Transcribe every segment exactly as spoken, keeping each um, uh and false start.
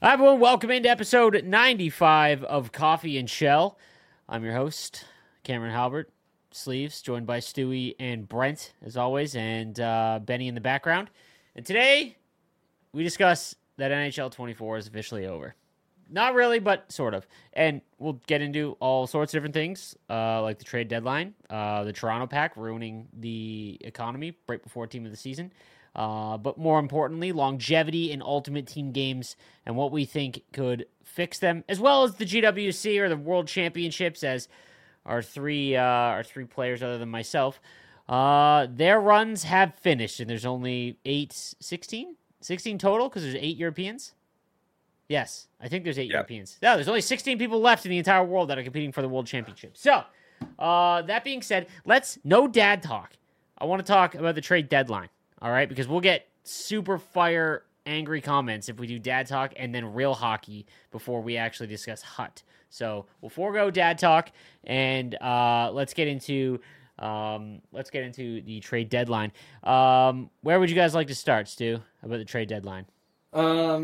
Hi, everyone. Welcome into episode ninety-five of Coffee and Shell. I'm your host, Cameron Halbert, Sleeves, joined by Stewie and Brent, as always, and uh, Benny in the background. And today, we discuss that N H L twenty-four is officially over. Not really, but sort of. And we'll get into all sorts of different things, uh, like the trade deadline, uh, the Toronto Pack ruining the economy right before team of the season. Uh, but more importantly, longevity in Ultimate Team games and what we think could fix them, as well as the G W C or the World Championships, as our three uh, our three players other than myself, uh, their runs have finished, and there's only eight, sixteen? sixteen total, because there's eight Europeans? Yes, I think there's eight Yep. Europeans. No, there's only sixteen people left in the entire world that are competing for the World Championship. So, uh, that being said, let's, no dad talk. I want to talk about the trade deadline. All right, because we'll get super fire angry comments if we do dad talk and then real hockey before we actually discuss Hut. So we'll forego dad talk and uh, let's get into um, let's get into the trade deadline. Um, where would you guys like to start, Stu, about the trade deadline? Um,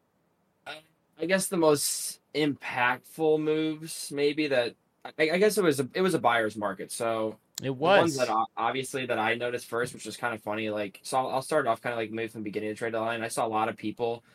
I I guess the most impactful moves, maybe that I, I guess it was a, it was a buyer's market. So It the ones was. that o- obviously that I noticed first, which was kind of funny. Like, so I'll, I'll start off kind of like maybe from the beginning of the trade line. I saw a lot of people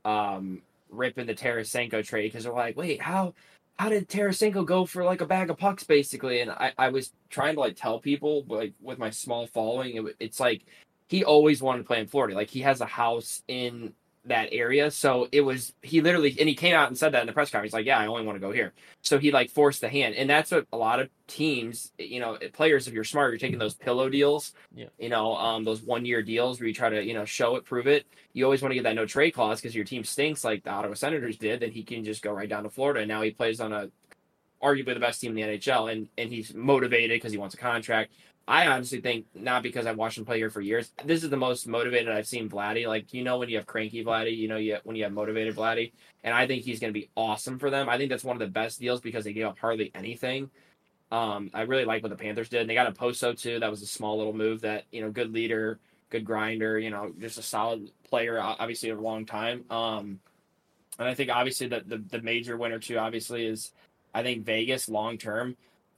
um ripping the Tarasenko trade because they're like, wait, how how did Tarasenko go for like a bag of pucks basically? And I I was trying to like tell people like with my small following, it, it's like he always wanted to play in Florida. Like he has a house in that area, so it was he literally and he came out and said that in the press conference. He's like, yeah, I only want to go here. So he like forced the hand, and that's what a lot of teams, you know, players. If you're smart, you're taking those pillow deals, Yeah. you know, um, those one year deals where you try to, you know, show it, prove it. You always want to get that no trade clause because your team stinks, like the Ottawa Senators did. Then he can just go right down to Florida, and now he plays on a arguably the best team in the N H L, and and he's motivated because he wants a contract. I honestly think not because I've watched him play here for years. This is the most motivated I've seen Vladdy. Like, you know, when you have cranky Vladdy, you know, you when you have motivated Vladdy, and I think he's going to be awesome for them. I think that's one of the best deals because they gave up hardly anything. Um, I really like what the Panthers did. And they got a Poso too. That was a small little move that, you know, good leader, good grinder, you know, just a solid player, obviously, a long time. Um, and I think obviously the, the the major winner too, obviously, is I think Vegas long term.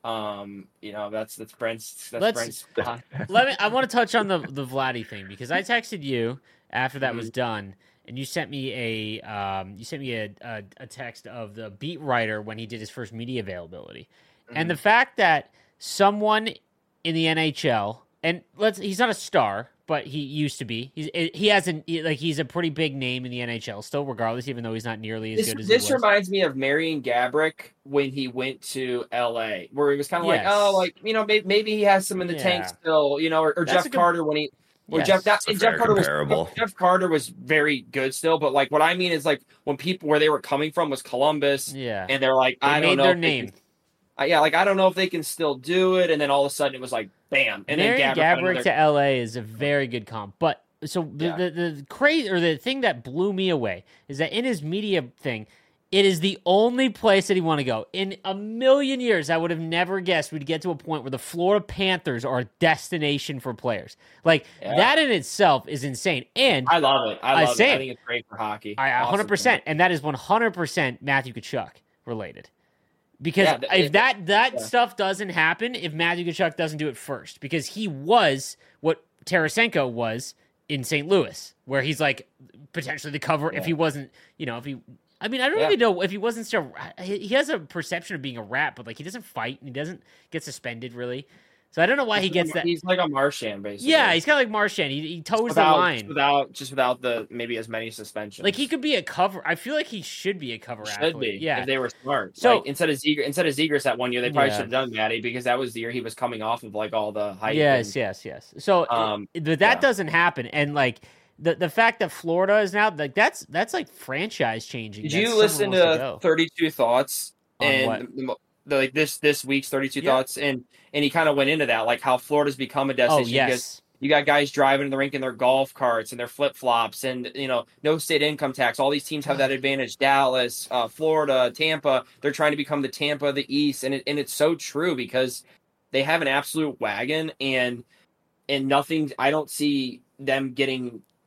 Um, you know, that's that's Brent's that's Let's- Brent's Let me. I want to touch on the the Vladdy thing because I texted you after that Mhm. was done, and you sent me a um, you sent me a, a a text of the beat writer when he did his first media availability, and the fact that someone in the N H L, and let's he's not a star, but he used to be. He's he hasn't like he's a pretty big name in the N H L still, regardless, even though he's not nearly as This, good as this he was. reminds me of Marion Gabrick when he went to L A, where he was kind of Yes. like, oh, like, you know, maybe, maybe he has some in the tank Yeah. still, you know, or, or That's a Jeff good- Carter when he, or Yes. Jeff, that, That's a and Jeff fair Carter comparable. was Jeff Carter was very good still, but like what I mean is like when people where they were coming from was Columbus, Yeah, and they're like, they I made don't know their if they name. can- uh, yeah, like I don't know if they can still do it, and then all of a sudden it was like, bam, and Marion then Gabrick, got Gabrick another- to L A is a very good comp. But so the, Yeah. the the crazy or the thing that blew me away is that in his media thing, it is the only place that he want to go. In a million years, I would have never guessed we'd get to a point where the Florida Panthers are a destination for players. Like Yeah. that in itself is insane. And I love it. I I love it. say- I think it's great for hockey. I Awesome one hundred for percent, and that is one hundred percent Matthew Kachuk related. Because Yeah, th- if it- that that yeah. stuff doesn't happen, if Matthew Kachuk doesn't do it first, because he was what Tarasenko was in Saint Louis, where he's like potentially the cover if Yeah. he wasn't, you know, if he. I mean, I don't Yeah. even know if he wasn't still. He he has a perception of being a rat, but like he doesn't fight and he doesn't get suspended really. So I don't know why he He's gets like- that. He's like a Marchand, basically. Yeah, he's kind of like Marchand. He, he toes without, the line. Just without just without the maybe as many suspensions. Like he could be a cover. I feel like he should be a cover should athlete. be Yeah. if they were smart. So- Like, instead of Ziegler, instead of Zegers that one year, they probably Yeah. should have done Matty because that was the year he was coming off of like all the hype. Yes, and- yes, yes. So Um, it- but that yeah. doesn't happen, and like the the fact that Florida is now like that's that's like franchise changing. Did that you someone listen wants to go. thirty-two Thoughts On and what? the, the, like this this week's thirty-two Yeah. Thoughts and and he kind of went into that like how Florida's become a Oh destination because yes, you got guys driving to the rink in their golf carts and their flip flops, and you know, no state income tax. All these teams have that advantage. Dallas, uh, Florida, Tampa. They're trying to become the Tampa of the East, and it, and it's so true because they have an absolute wagon, and and nothing. I don't see them getting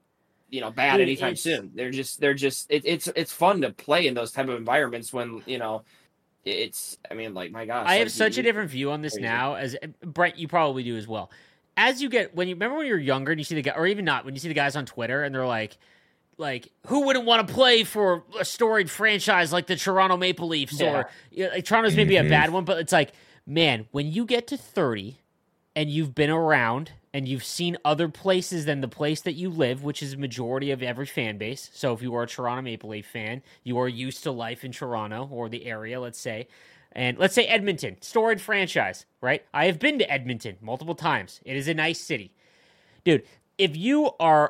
you know, bad Dude, anytime it's- soon. They're just they're just it, it's it's fun to play in those type of environments when you know it's. I mean, like my gosh, I like, have such you- a different view on this crazy. now, as Brent, you probably do as well. As you get when you remember when you're younger and you see the guy, or even not, when you see the guys on Twitter and they're like, like who wouldn't want to play for a storied franchise like the Toronto Maple Leafs, Yeah. or you know, like, Toronto's maybe Mhm. a bad one, but it's like, man, when you get to thirty and you've been around and you've seen other places than the place that you live, which is the majority of every fan base. So if you are a Toronto Maple Leaf fan, you are used to life in Toronto or the area, let's say. And let's say Edmonton, storied franchise, right? I have been to Edmonton multiple times. It is a nice city. Dude, if you are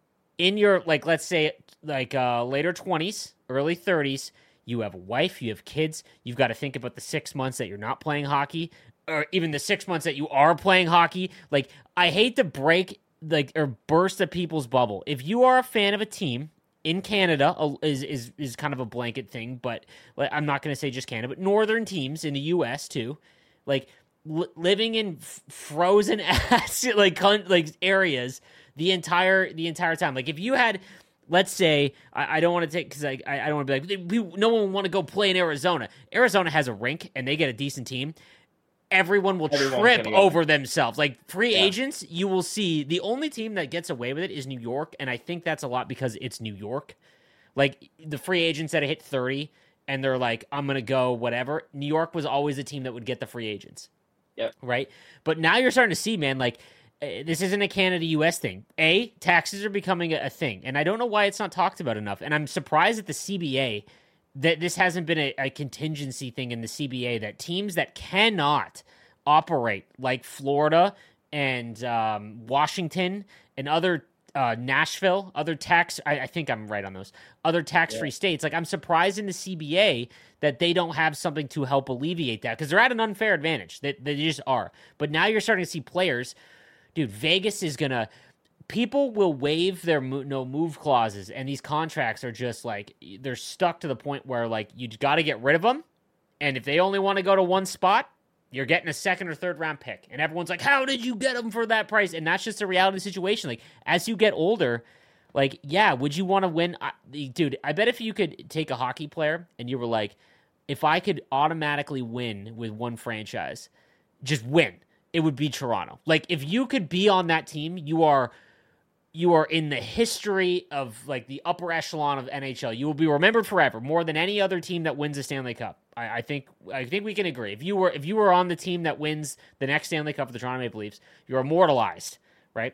in your, like, let's say, like, uh, later twenties, early thirties, you have a wife, you have kids, you've got to think about the six months that you're not playing hockey, or even the six months that you are playing hockey. Like, I hate to break, like, or burst the people's bubble. If you are a fan of a team, in Canada uh, is, is is kind of a blanket thing, but like, I'm not going to say just Canada, but northern teams in the U S too, like li- living in f- frozen ass like con- like areas the entire the entire time. Like if you had, let's say, I, I don't want to take because I I don't want to be like we, no one would want to go play in Arizona. Arizona has a rink and they get a decent team. Everyone will Everyone's trip gonna go. over themselves. Like free Yeah. agents, you will see the only team that gets away with it is New York, and I think that's a lot because it's New York. Like the free agents that hit thirty and they're like, I'm gonna go whatever. New York was always a team that would get the free agents. Yep. Right? But now you're starting to see, man, like uh, this isn't a Canada U S thing. A, taxes are becoming a, a thing, and I don't know why it's not talked about enough. And I'm surprised at the C B A that this hasn't been a, a contingency thing in the C B A, that teams that cannot operate like Florida and um, Washington and other uh, Nashville, other tax, I, I think I'm right on those, other tax-free Yeah. states. Like I'm surprised in the C B A that they don't have something to help alleviate that because they're at an unfair advantage. They, they just are. But now you're starting to see players, dude, Vegas is going to, people will waive their mo- no move clauses, and these contracts are just like they're stuck to the point where like you got to get rid of them, and if they only want to go to one spot, you're getting a second or third round pick, and everyone's like, "How did you get them for that price?" And that's just a reality of the situation. Like as you get older, like yeah, would you want to win, I, dude? I bet if you could take a hockey player and you were like, if I could automatically win with one franchise, just win, it would be Toronto. Like if you could be on that team, you are. You are in the history of like the upper echelon of N H L. You will be remembered forever, more than any other team that wins a Stanley Cup. I, I think I think we can agree. If you were if you were on the team that wins the next Stanley Cup for the Toronto Maple Leafs, you're immortalized, right?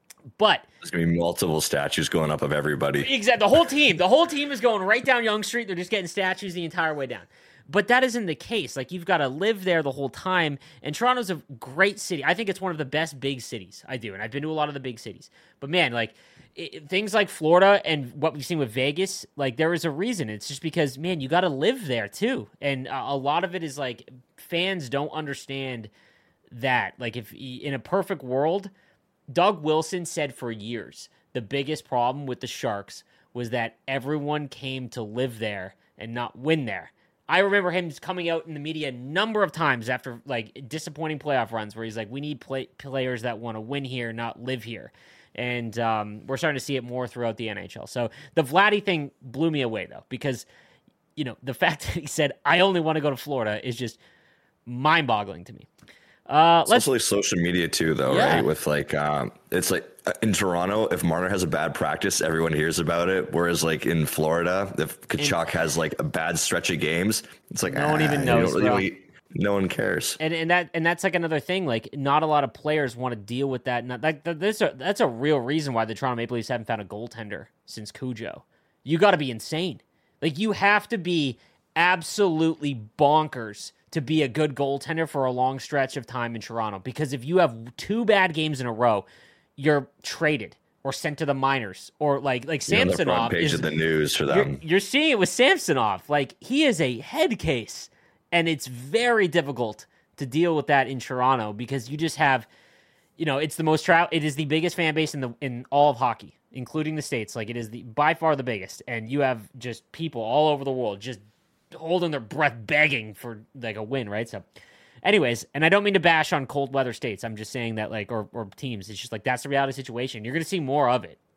But There's gonna be multiple statues going up of everybody. exactly, the whole team, the whole team is going right down Yonge Street. They're just getting statues the entire way down. But that isn't the case. Like you've got to live there the whole time. And Toronto's a great city. I think it's one of the best big cities. I do, and I've been to a lot of the big cities. But man, like it, things like Florida and what we've seen with Vegas, like there is a reason. It's just because man, you got to live there too. And uh, a lot of it is like fans don't understand that. Like if in a perfect world, Doug Wilson said for years the biggest problem with the Sharks was that everyone came to live there and not win there. I remember him coming out in the media a number of times after like disappointing playoff runs where he's like, we need play- players that want to win here, not live here. And um, we're starting to see it more throughout the N H L. So the Vladdy thing blew me away, though, because, you know, the fact that he said, I only want to go to Florida is just mind-boggling to me. Uh, It's let's also like social media too, though, Yeah. right? With like, um, it's like uh, in Toronto, if Marner has a bad practice, everyone hears about it. Whereas like in Florida, if Kachuk has like a bad stretch of games, it's like No one ah, even you knows, don't bro. really- no one cares. And and that and that's like another thing. Like, not a lot of players want to deal with that. Not like that, that's a that's a real reason why the Toronto Maple Leafs haven't found a goaltender since Cujo. You got to be insane. Like, you have to be absolutely bonkers to be a good goaltender for a long stretch of time in Toronto. Because if you have two bad games in a row, you're traded or sent to the minors, or like like You're on the front Samsonov page is of the news for you're, them. you're seeing it with Samsonov. Like, he is a head case, and it's very difficult to deal with that in Toronto because you just have, you know, it's the most tra- it is the biggest fan base in the in all of hockey, including the States. Like, it is the by far the biggest, and you have just people all over the world just holding their breath, begging for like a win, right? So, anyways, and I don't mean to bash on cold weather states. I'm just saying that, like, or or teams. It's just like that's the reality situation. You're going to see more of it.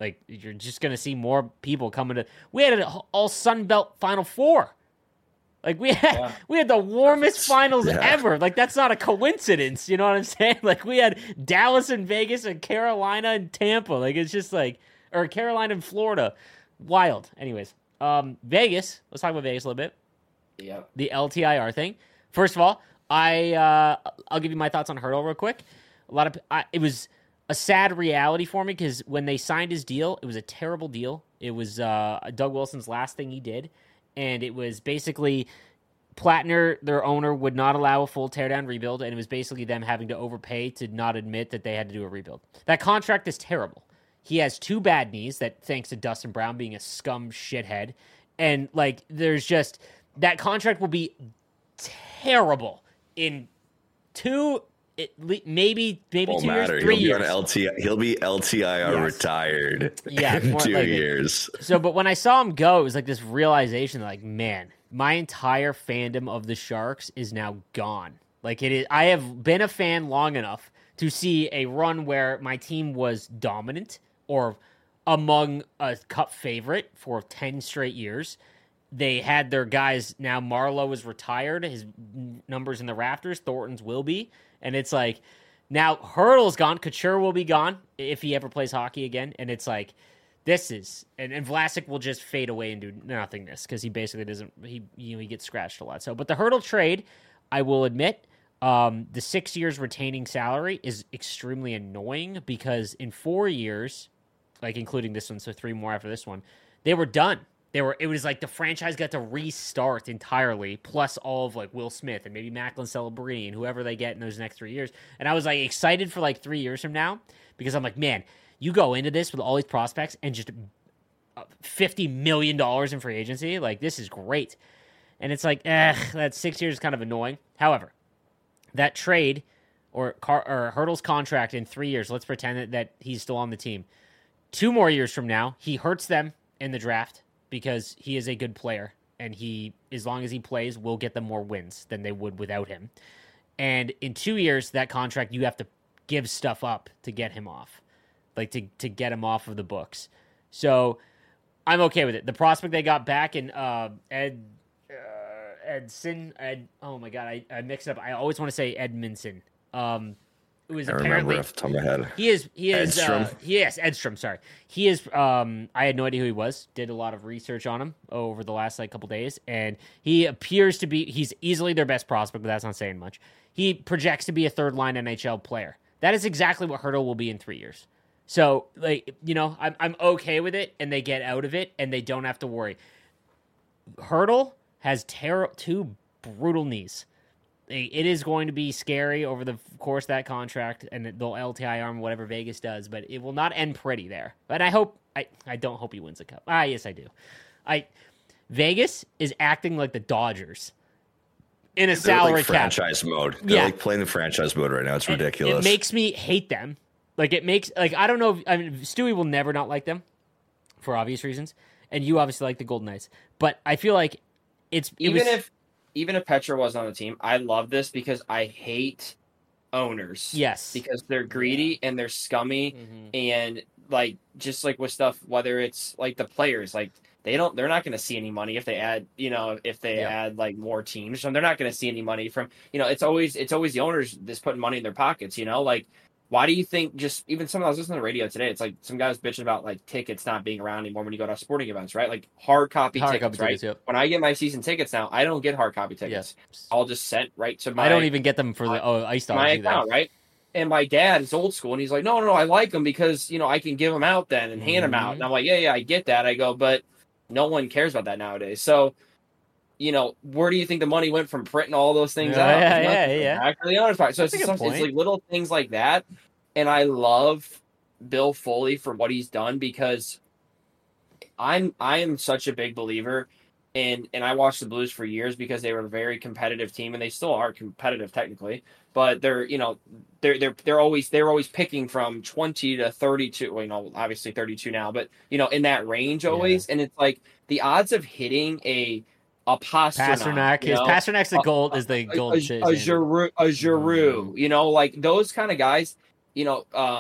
Like, you're just going to see more people coming to. We had an all Sun Belt Final Four. Like, we had yeah. we had the warmest finals yeah. ever. Like, that's not a coincidence. You know what I'm saying? Like, we had Dallas and Vegas and Carolina and Tampa. Like, it's just like, or Carolina and Florida. Wild. Anyways, um, Vegas. Let's talk about Vegas a little bit. Yeah. The L T I R thing. First of all, I uh, I'll give you my thoughts on Hertl real quick. A lot of I, it was a sad reality for me because when they signed his deal, it was a terrible deal. It was uh, Doug Wilson's last thing he did. And it was basically Plattner, their owner, would not allow a full teardown rebuild, and it was basically them having to overpay to not admit that they had to do a rebuild. That contract is terrible. He has two bad knees, that thanks to Dustin Brown being a scum shithead. And, like, there's just... That contract will be terrible in two... It, maybe maybe Won't two matter. years, three he'll years. Be on L T I, he'll be L T I R yes. retired yeah, in two like years. It. So, but when I saw him go, it was like this realization, like, man, my entire fandom of the Sharks is now gone. Like, it is. I have been a fan long enough to see a run where my team was dominant or among a cup favorite for ten straight years. They had their guys. Now Marleau is retired. His numbers in the rafters. Thornton's will be. And it's like, now Hertl's gone. Couture will be gone if he ever plays hockey again. And it's like, this is, and, and Vlasic will just fade away and do nothingness because he basically doesn't, he you know, he gets scratched a lot. So, but the Hertl trade, I will admit, um, the six years retaining salary is extremely annoying because in four years, like including this one, so three more after this one, they were done. They were. It was like the franchise got to restart entirely, plus all of like Will Smith and maybe Macklin Celebrini and whoever they get in those next three years. And I was like excited for like three years from now because I'm like, man, you go into this with all these prospects and just fifty million dollars in free agency. Like, this is great. And it's like, eh, that six years is kind of annoying. However, that trade or, Car- or Hertl's contract in three years, let's pretend that, that he's still on the team. Two more years from now, he hurts them in the draft. Because he is a good player, and he, as long as he plays, will get them more wins than they would without him. And in two years, that contract, you have to give stuff up to get him off, like to, to get him off of the books. So I'm okay with it. The prospect they got back in uh, Ed uh, Edson, Ed. Oh my god, I, I mix it up. I always want to say Edmondson. Um, It was I apparently remember off the top of my head. He is he is Edstrom. Uh, yes, Edstrom, sorry. He is um I had no idea who he was. Did a lot of research on him over the last like couple days, and he appears to be he's easily their best prospect, but that's not saying much. He projects to be a third line N H L player. That is exactly what Hertl will be in three years. So, like, you know, I'm I'm okay with it, and they get out of it, and they don't have to worry. Hertl has ter- two brutal knees. It is going to be scary over the course of that contract, and they'll L T I arm whatever Vegas does, but it will not end pretty there. But I hope I, I don't hope he wins a cup. Ah, yes, I do. I Vegas is acting like the Dodgers in a They're salary like cap. franchise mode. They're Yeah. like playing the franchise mode right now. It's And ridiculous. It makes me hate them. Like it makes like I don't know. If, I mean, Stewie will never not like them for obvious reasons, and you obviously like the Golden Knights. But I feel like it's it even was, if even if Petra wasn't on the team, I love this because I hate owners. Yes, because they're greedy and they're scummy, mm-hmm. and like just like with stuff, whether it's like the players, like they don't, they're not going to see any money if they add, you know, if they yeah. add like more teams, so they're not going to see any money from, you know, it's always it's always the owners that's putting money in their pockets, you know, like. Why do you think just even someone I was listening to the radio today, it's like some guys bitching about like tickets not being around anymore when you go to sporting events, right? Like hard copy hard tickets, copy right? tickets, yep. When I get my season tickets now, I don't get hard copy tickets. Yes. I'll just send right to my I don't even get them for the my, oh ice dogs my either. account, right? And my dad is old school, and he's like, no, no, no, I like them because, you know, I can give them out then and hand mm-hmm. them out. And I'm like, yeah, yeah, I get that. I go, but no one cares about that nowadays. So, you know, where do you think the money went from printing all those things yeah, out? Yeah, yeah, yeah. Back to the owner's pocket. So it's, That's a some, good it's point. like little things like that. And I love Bill Foley for what he's done because I'm I am such a big believer in, and I watched the Blues for years because they were a very competitive team, and they still are competitive technically, but they're, you know, they're they're they're always they're always picking from twenty to thirty-two, well, you know, obviously thirty-two now, but you know, in that range always. Yeah. And it's like the odds of hitting a a Pasternak, Pasternak, you know, Pasternak's the gold, is the gold. A, a, a Giroux, a Giroux, you know, like those kind of guys. You know, um,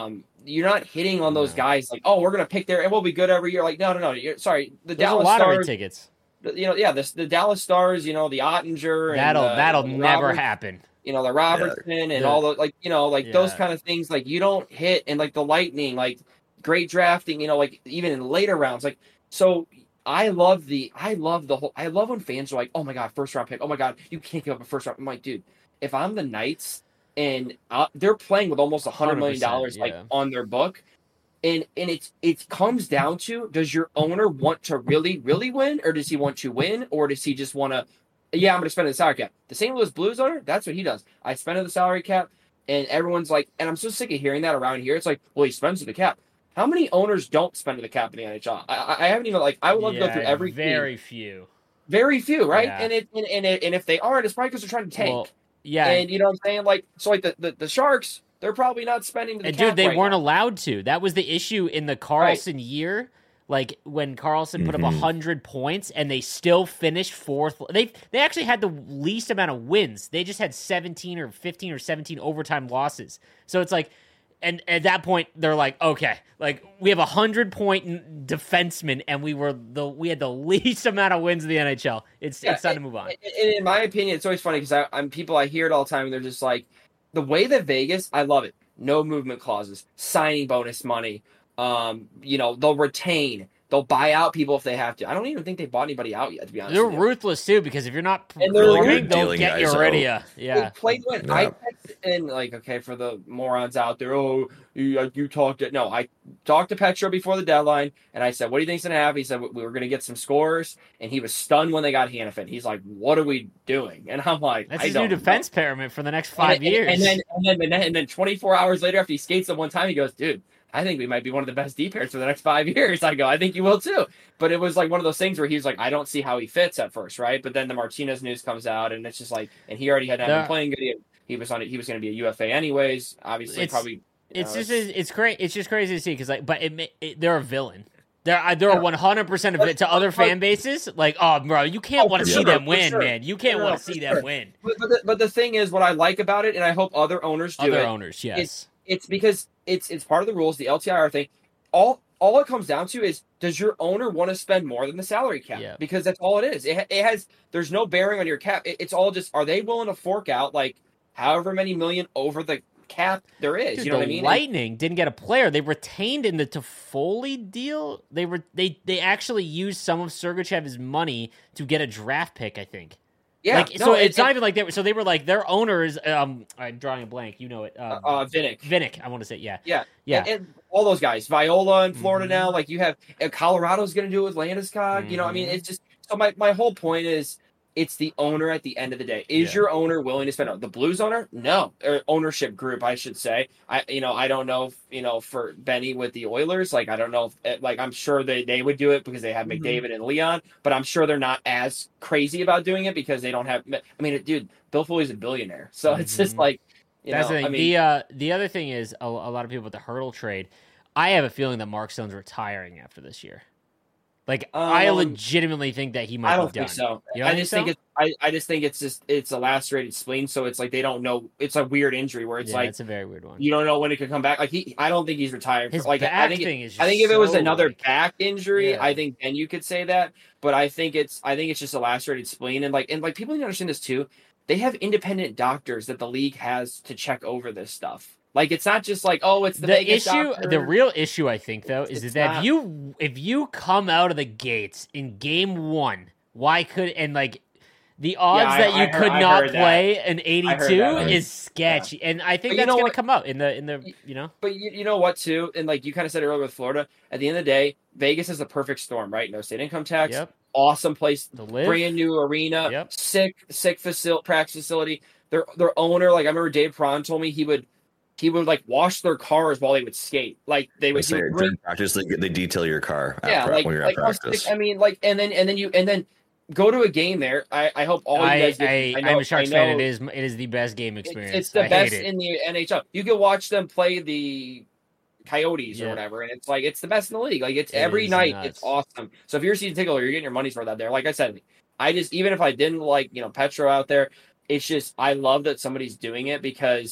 you're not hitting on those No. guys like, oh, we're gonna pick there and we'll be good every year. Like, no, no, no. You're, sorry, the There's Dallas a lottery Stars, tickets. the- you know, yeah, the the Dallas Stars, you know, the Ottinger, and That'll the, that'll the never Roberts, happen. you know, the Robertson and The- all the like, you know, like those Yeah. kind of things. Like you don't hit, and like the Lightning, like great drafting, you know, like even in later rounds, like so. I love the I love the whole I love when fans are like, oh my god, first round pick, oh my god, you can't give up a first round. I'm like, dude, if I'm the Knights and uh, they're playing with almost a hundred million dollars like yeah. on their book, and and it's it comes down to, does your owner want to really really win, or does he want to win, or does he just want to, yeah, I'm going to spend the salary cap. The Saint Louis Blues owner, that's what he does. I spend the salary cap, and everyone's like, and I'm so sick of hearing that around here. It's like, well, he spends the cap. How many owners don't spend the cap in the N H L? I, I, I haven't even like I would love to go through Yeah, every very team. few. Very few, right? Yeah. And it and, and it, and if they aren't, it's probably because they're trying to tank. Well, yeah, And you know what I'm saying? Like, so like the, the, the Sharks, they're probably not spending the and cap dude, they right weren't now. allowed to. That was the issue in the Carlson year. Like when Carlson put up Mhm. a hundred points and they still finished fourth. They they actually had the least amount of wins. They just had seventeen or fifteen or seventeen overtime losses. So it's like, and at that point they're like, okay, like we have a hundred point defenseman and we were the we had the least amount of wins in the N H L. It's Yeah, it's time to move on. And and in my opinion, it's always funny because I'm people I hear it all the time, and they're just like, the way that Vegas, I love it. No movement clauses, signing bonus money. Um, you know, they'll retain, they'll buy out people if they have to. I don't even think they bought anybody out yet, to be honest. They're with you. ruthless too because if you're not And they're performing, they'll dealing get you guys rid of out. you. Yeah. Play to win. Yeah. I text, and like, okay, for the morons out there, oh, you, you talked to no, I talked to Petro before the deadline, and I said, "What do you think's gonna happen?" He said, "We were gonna get some scores," and he was stunned when they got Hannafin. He's like, "What are we doing?" And I'm like, That's I his don't new know. defense pyramid for the next five and, years. And, then, and then and then and then twenty-four hours later, after he skates the one time, he goes, "Dude, I think we might be one of the best D pairs for the next five years." I go, "I think you will too." But it was like one of those things where he was like, "I don't see how he fits at first, right?" But then the Martinez news comes out, and it's just like, and he already had not The- been playing good. He, he was on it. He was going to be a U F A anyways. Obviously, It's- probably. you it's know, just it's great. It's just crazy to see because like, but it, ma- it they're a villain. They're uh, they're one hundred percent of it to other fan bases. Like, oh, bro, you can't Oh, want to for see sure, them for win, sure. man. You can't No, want no, to see for them sure. win. But, but, the, but the thing is, what I like about it, and I hope other owners do Other it, owners, yes. it's because it's it's part of the rules, the L T I R thing. All all it comes down to is, does your owner want to spend more than the salary cap? Yeah. Because that's all it is. It, ha- it has there's no bearing on your cap. It, it's all just, are they willing to fork out like however many million over the cap there is? Dude, you know the what I mean? Lightning didn't get a player. They retained in the Toffoli deal. They were they they actually used some of Sergachev's money to get a draft pick, I think. yeah. Like, no, so it- it's not it- even like they were. So they were like their owners. Um, I'm drawing a blank. You know it. Um, uh, Vinnick. Vinnick. I want to say yeah. Yeah. Yeah. And, and all those guys, Viola in Florida Mhm. now, like you have uh, Colorado's going to do it with Landeskog. You know, I mean, Mhm. it's just, so my, my whole point is, it's the owner at the end of the day. Is Yeah. your owner willing to spend? The Blues owner? No. Or ownership group, I should say. I, you know, I don't know if, you know, for Benny with the Oilers, like, I don't know if, like, I'm sure they, they would do it because they have Mhm. McDavid and Leon, but I'm sure they're not as crazy about doing it because they don't have, I mean, dude, Bill Foley's a billionaire. So it's just Mhm. like, you That's know, the thing. I mean, the uh, the other thing is a, a lot of people with the Hurdle trade. I have a feeling that Mark Stone's retiring after this year. Like I Um, legitimately think that he might I don't be done. think so. You don't I think just so? think it's. I, I just think it's just it's a lacerated spleen, so it's like they don't know. It's a weird injury where it's yeah, like it's a very weird one. you don't know when it could come back. Like he, I don't think he's retired. His For, like back I think, thing it, is. I Just think if it was so, another like- back injury, Yeah. I think then you could say that. But I think it's. I think it's just a lacerated spleen, and like and like people need to understand this too. They have independent doctors that the league has to check over this stuff. Like it's not just like, oh, it's the, the Vegas issue, doctor. the real issue, I think, though, is It's that not. if you if you come out of the gates in game one, why could and like the odds I- that I you heard- could I not heard that. play an I eighty-two heard that. is sketchy, and I think But you that's know going to what? come up in the in the you know. But you, you know what too, and like you kind of said earlier with Florida, at the end of the day, Vegas is a perfect storm, right? No state income tax, Yep, awesome place, the live. brand new arena, Yep. sick, sick facility, practice facility. Their their owner, like I remember Dave Prawn told me he would he would like wash their cars while they would skate. Like they They would say do great, during practice, they, they detail your car at yeah, pra- like when you're like at how sick- practice. I mean, like and then and then you and then go to a game there. I, I hope all you I, guys. Get, I, I know, I'm a Sharks I know, fan. It is it is the best game It's, experience. it's the I best hate it. in the N H L. You can watch them play the Coyotes or Yeah. whatever, and it's like it's the best in the league. Like it's It every is night, nuts. it's awesome. So if you're a season ticket holder, you're getting your money's worth out there. Like I said, I just even if I didn't like you know Petro out there, it's just I love that somebody's doing it because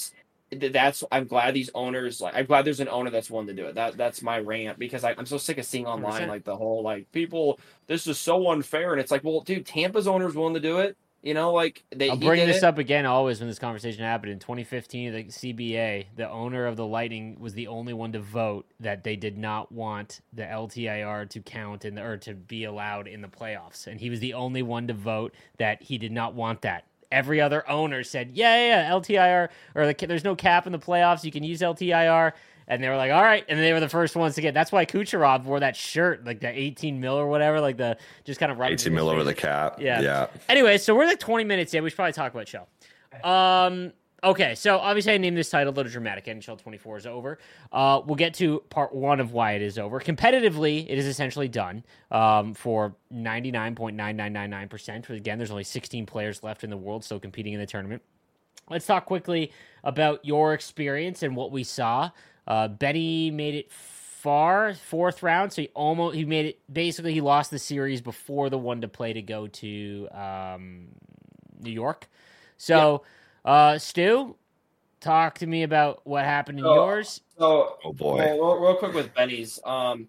that's I'm glad these owners like I'm glad there's an owner that's willing to do it. That that's my rant because I, I'm so sick of seeing online one hundred percent. like the whole like people this is so unfair and it's like well dude Tampa's owner's willing to do it. You know, like they. I'll bring this it. up again always when this conversation happened in twenty fifteen. The C B A, the owner of the Lightning, was the only one to vote that they did not want the L T I R to count in the, or to be allowed in the playoffs, and he was the only one to vote that he did not want that. Every other owner said, "Yeah, yeah, yeah L T I R, or the, there's no cap in the playoffs. You can use L T I R." And they were like, all right. And they were the first ones to get. That's why Kucherov wore that shirt, like the eighteen mil or whatever, like the just kind of right. eighteen mil over the cap. Yeah. Yeah. Anyway, so we're like twenty minutes in. We should probably talk about Shell. Um, okay. So obviously I named this title a little dramatic. N H L twenty-four is over. Uh, we'll get to part one of why it is over. Competitively, it is essentially done um, for ninety-nine point nine nine nine nine percent. Again, there's only sixteen players left in the world still competing in the tournament. Let's talk quickly about your experience and what we saw. Uh, Benny made it far, fourth round, so he almost he made it. Basically, he lost the series before the one to play to go to um, New York. So, yeah. uh, Stu, talk to me about what happened in so, yours. So, oh boy, well, real, real quick with Benny's. Um,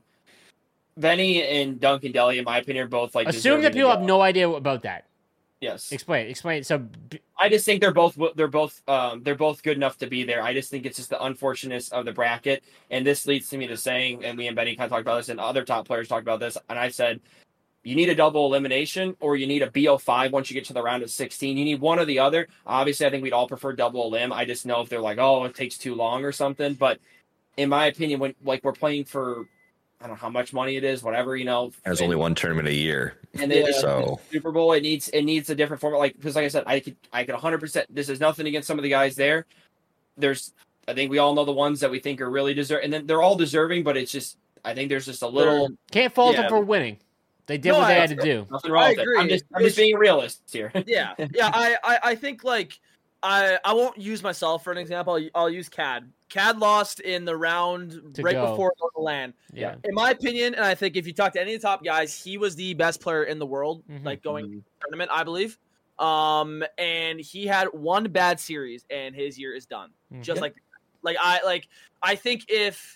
Benny and Duncan Deli, in my opinion, are both like. Assume that people have no idea about that. Yes. Explain. Explain. So, I just think they're both they're both um, they're both good enough to be there. I just think it's just the unfortunateness of the bracket, and this leads to me to saying, and me and Benny kind of talked about this, and other top players talked about this, and I said, you need a double elimination, or you need a B O five once you get to the round of sixteen. You need one or the other. Obviously, I think we'd all prefer double elim. I just know if they're like, oh, it takes too long or something. But in my opinion, when like we're playing for. I don't know how much money it is, whatever, you know. There's and, only one tournament a year. And then so the Super Bowl, it needs it needs a different format. Like because like I said, I could I could one hundred percent this is nothing against some of the guys there. There's I think we all know the ones that we think are really deserve and then they're all deserving, but it's just I think there's just a little can't fault yeah. them for winning. They did no, what they I, had to do. Nothing wrong I with agree. it. I'm just I'm just being a realist here. yeah. Yeah, I, I, I think like I I won't use myself for an example. I'll, I'll use C A D. C A D lost in the round To right go. before the land. Yeah. In my opinion, and I think if you talk to any of the top guys, he was the best player in the world, Mhm. like going to the tournament, I believe. Um, and he had one bad series, and his year is done. Mhm. Just like, like I like I think if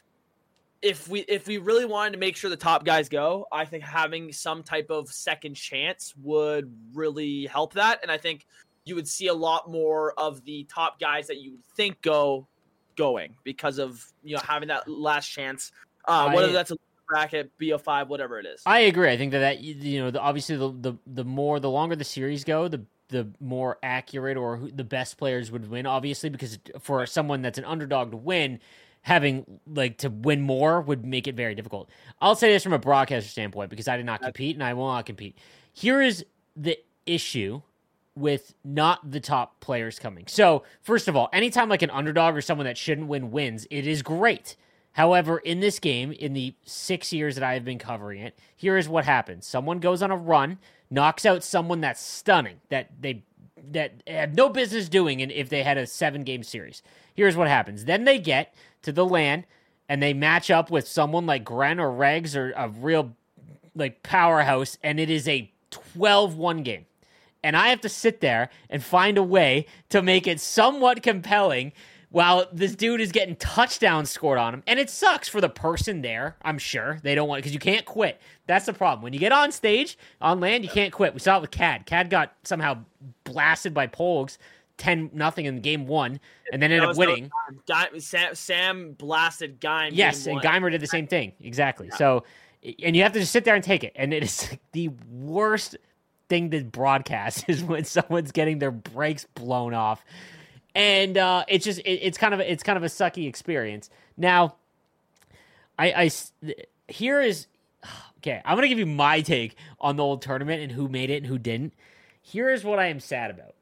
if we if we really wanted to make sure the top guys go, I think having some type of second chance would really help that, and I think you would see a lot more of the top guys that you would think go going because of you know having that last chance, uh, I- whether that's a bracket, B O five, whatever it is. I agree. I think that, that you know, the, obviously the, the the more the longer the series go, the the more accurate or who, the best players would win. Obviously, because for someone that's an underdog to win, having like to win more would make it very difficult. I'll say this from a broadcaster standpoint because I did not compete and I will not compete. Here is the issue with not the top players coming. So first of all, anytime like an underdog or someone that shouldn't win wins, it is great. However, in this game, in the six years that I have been covering it, here is what happens. Someone goes on a run, knocks out someone that's stunning, that they that have no business doing in, if they had a seven-game series. Here's what happens. Then they get to the land, and they match up with someone like Gren or Regs or a real like powerhouse, and it is a twelve one game. And I have to sit there and find a way to make it somewhat compelling while this dude is getting touchdowns scored on him. And it sucks for the person there, I'm sure. They don't want it because you can't quit. That's the problem. When you get on stage, on land, you can't quit. We saw it with C A D. C A D got somehow blasted by Pogues ten nothing in game one, and then ended That up was no winning. Guy, Sam, Sam blasted Guy. in Yes, game and one. Geimer did the same thing. Exactly. So, and you have to just sit there and take it. And it is like the worst thing to broadcast is when someone's getting their brakes blown off. And uh, it's just it, it's kind of it's kind of a sucky experience. Now, I, I here is okay. I'm gonna give you my take on the old tournament and who made it and who didn't. Here is what I am sad about.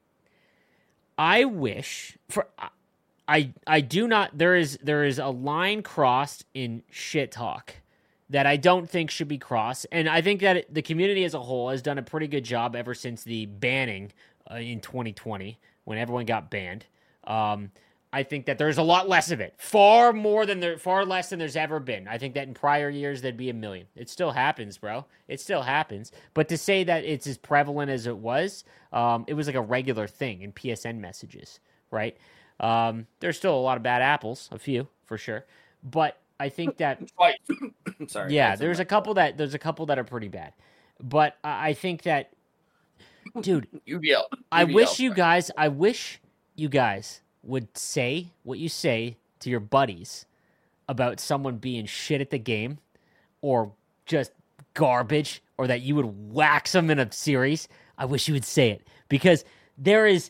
I wish for I I do not there is there is a line crossed in shit talk that I don't think should be crossed, and I think that the community as a whole has done a pretty good job ever since the banning uh, in twenty twenty when everyone got banned. Um, I think that there's a lot less of it, far more than there, far less than there's ever been. I think that in prior years there'd be a million. It still happens, bro. It still happens. But to say that it's as prevalent as it was, um, it was like a regular thing in P S N messages, right? Um, there's still a lot of bad apples, a few for sure, but I think that Right. Sorry. yeah, That's there's a couple that there's a couple that are pretty bad, but I I think that, dude, U B L. I U B L. wish you guys, I wish you guys would say what you say to your buddies about someone being shit at the game or just garbage or that you would wax them in a series. I wish you would say it because there is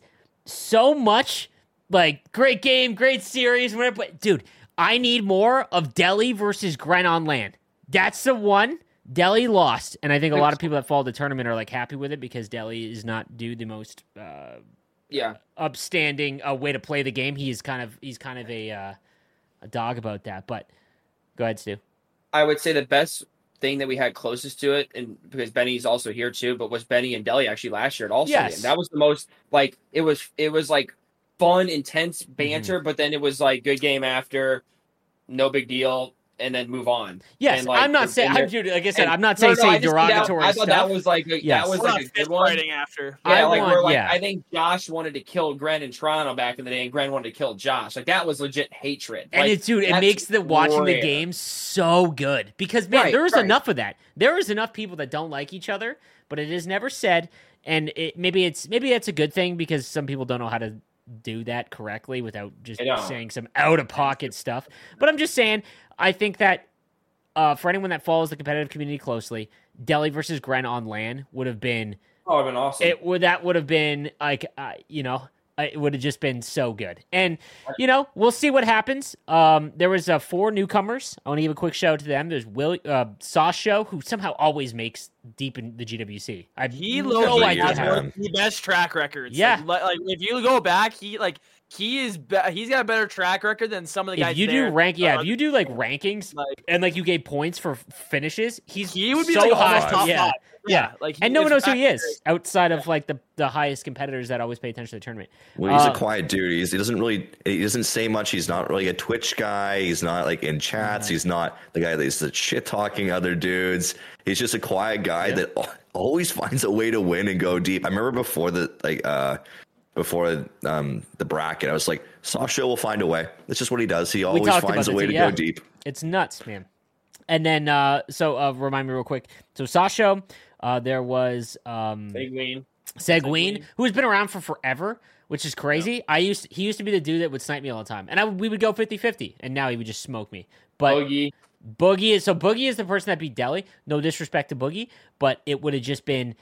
so much like great game, great series, whatever. But dude, I need more of Delhi versus Gren on land. That's the one. Delhi lost, and I think a lot of people that follow the tournament are like happy with it because Delhi is not do the most uh, Yeah. upstanding uh, way to play the game. He's kind of he's kind of a uh, a dog about that. But go ahead, Stu. I would say the best thing that we had closest to it, and because Benny's also here too, but was Benny and Delhi actually last year at All Star Yes. Game. That was the most like it was. It was like fun, intense Mm-hmm. banter, but then it was like good game after, no big deal, and then move on. Yes, And, like, I'm not and- saying. and I'm, dude, like I said, and- I'm not no, saying no, say I just think that- derogatory I thought stuff. that was like a, Yes. that was We're like not a fist good one. fighting after. Yeah, I like want- we're like yeah. I think Josh wanted to kill Gren in Toronto back in the day, and Gren wanted to kill Josh. Like that was legit hatred. And Like, it's dude, it that's makes the watching the rare. game so good because man, Right, there is right. enough of that. There is enough people that don't like each other, but it is never said. And it, maybe it's maybe that's a good thing because some people don't know how to do that correctly without just I know. saying some out of pocket stuff. But I'm just saying, I think that uh, for anyone that follows the competitive community closely, Delhi versus Gren on LAN would have been Oh, it'd been awesome. it would that would have been like uh, you know uh, it would have just been so good. And you know we'll see what happens. Um, there was uh, four newcomers. I want to give a quick shout out to them. There's Will uh, Sauce Show, who somehow always makes deep in the G W C. I He no low Every idea year, has how. man. one of the best track records. Yeah. like, like if you go back, he like he is be- he's got a better track record than some of the guys. If you there. do rank, yeah, Uh, if you do like rankings like and like you gave points for finishes, he's he would be so like high. almost top yeah. five. Yeah. like And no one his knows who he track is record- outside of like the, the highest competitors that always pay attention to the tournament. Well, he's Uh, a quiet dude. He's, he doesn't really, he doesn't say much. He's not really a Twitch guy. He's not like in chats. He's not the guy that's the shit talking other dudes. He's just a quiet guy that al- always finds a way to win and go deep. I remember before the like uh before um the bracket, I was like, Sasha will find a way. That's just what he does. He always talked finds a about way this, to yeah. go deep. It's nuts, man. And then, uh, so uh, remind me real quick. So Sasho, uh, there was um, Big win. Seguin, Seguin. who has been around for forever, which is crazy. I used he used to be the dude that would snipe me all the time, and I would- we would go fifty-fifty, and now he would just smoke me. But Bogey. Boogie is so Boogie is the person that beat Delhi. No disrespect to Boogie, but it would have just been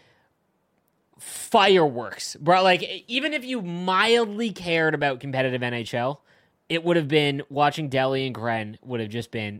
fireworks, bro. Like even if you mildly cared about competitive N H L, it would have been watching Delhi and Gren would have just been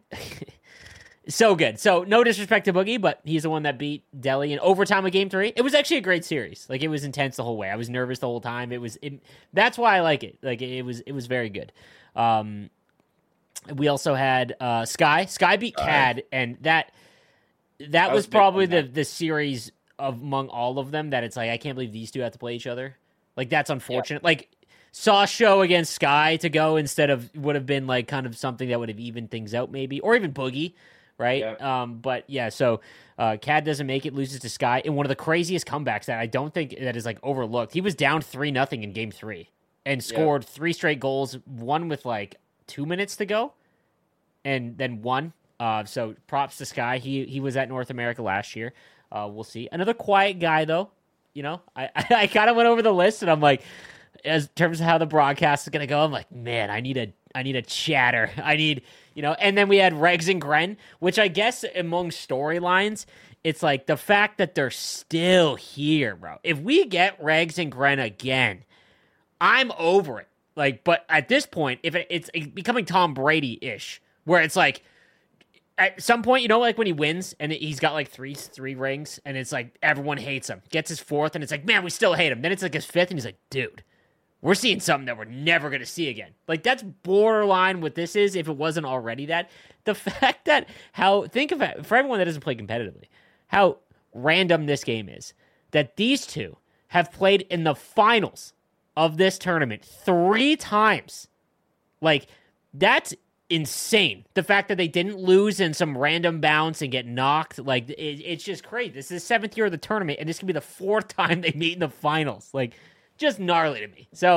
so good. So no disrespect to Boogie, but he's the one that beat Delhi in overtime of game three. It was actually a great series. Like it was intense the whole way. I was nervous the whole time. It was it, that's why I like it. Like it was it was very good. Um, we also had uh, Sky. Sky beat Cad, and that that, was, was a big probably the comeback. the series of among all of them that it's like I can't believe these two have to play each other. Like that's unfortunate. Like Saw Show against Sky to go instead of would have been like kind of something that would have evened things out maybe, or even Boogie, right? Yeah. Um, but yeah, so uh, Cad doesn't make it, loses to Sky in one of the craziest comebacks that I don't think that is like overlooked. He was down three nothing in game three and scored three straight goals, one with like two minutes to go, and then one. Uh, so props to Sky. He he was at North America last year. Uh, we'll see. Another quiet guy though. You know, I I, I kind of went over the list and I'm like, as in terms of how the broadcast is gonna go, I'm like, man, I need a I need a chatter. I need you know. And then we had Regs and Gren, which I guess among storylines, it's like the fact that they're still here, bro. If we get Regs and Gren again, I'm over it. Like, but at this point, if it, it's becoming Tom Brady ish, where it's like, at some point, you know, like when he wins and he's got like three three rings, and it's like everyone hates him. Gets his fourth, and it's like, man, we still hate him. Then it's like his fifth, and he's like, dude, we're seeing something that we're never gonna see again. Like that's borderline what this is, if it wasn't already that. The fact that how think of it for everyone that doesn't play competitively, how random this game is. That these two have played in the finals of this tournament three times. Like that's insane. The fact that they didn't lose in some random bounce and get knocked, like it, it's just crazy. This is the seventh year of the tournament, and this could be the fourth time they meet in the finals. Like, just gnarly to me. So,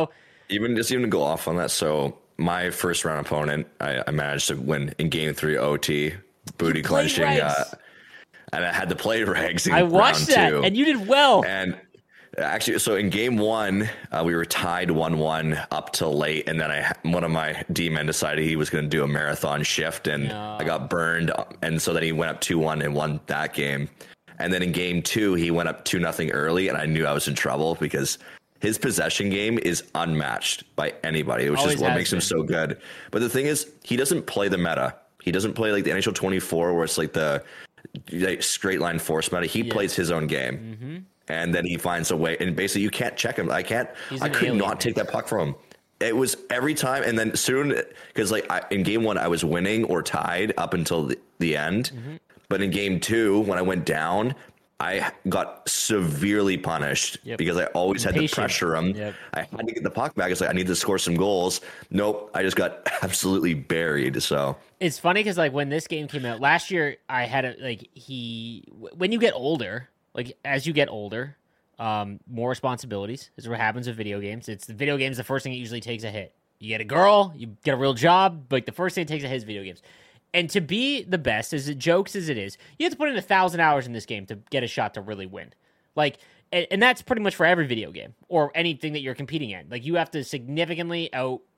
Even just even to go off on that. So my first round opponent, I, I managed to win in game three O T, booty clenching. Uh, and I had to play Regs in I watched round that, two. and you did well. And actually, so in game one, uh, we were tied one one up till late, and then I one of my D-men decided he was going to do a marathon shift, and No. I got burned, and so then he went up two one and won that game. And then in game two, he went up two nothing early, and I knew I was in trouble because his possession game is unmatched by anybody, which Always is what has makes him been. so good. But the thing is, he doesn't play the meta. He doesn't play like the N H L twenty-four where it's like the like, straight line force meta. He Yeah. plays his own game. Mm-hmm. And then he finds a way, and basically you can't check him. I can't. He's I an could alien, not man. take that puck from him. It was every time, and then soon, because like I, in game one I was winning or tied up until the, the end, Mm-hmm. but in game two when I went down, I got severely punished Yep. because I always had Impatient. to pressure him. Yep. I had to get the puck back. It's like I need to score some goals. Nope, I just got absolutely buried. So It's funny because like when this game came out last year, I had a like he when you get older, like as you get older, um, more responsibilities. This is what happens with video games. It's the video games. The first thing it usually takes a hit. You get a girl, you get a real job. Like the first thing it takes a hit is video games. And to be the best, as it jokes as it is, you have to put in a thousand hours in this game to get a shot to really win. Like, and, and that's pretty much for every video game or anything that you're competing in. Like, you have to significantly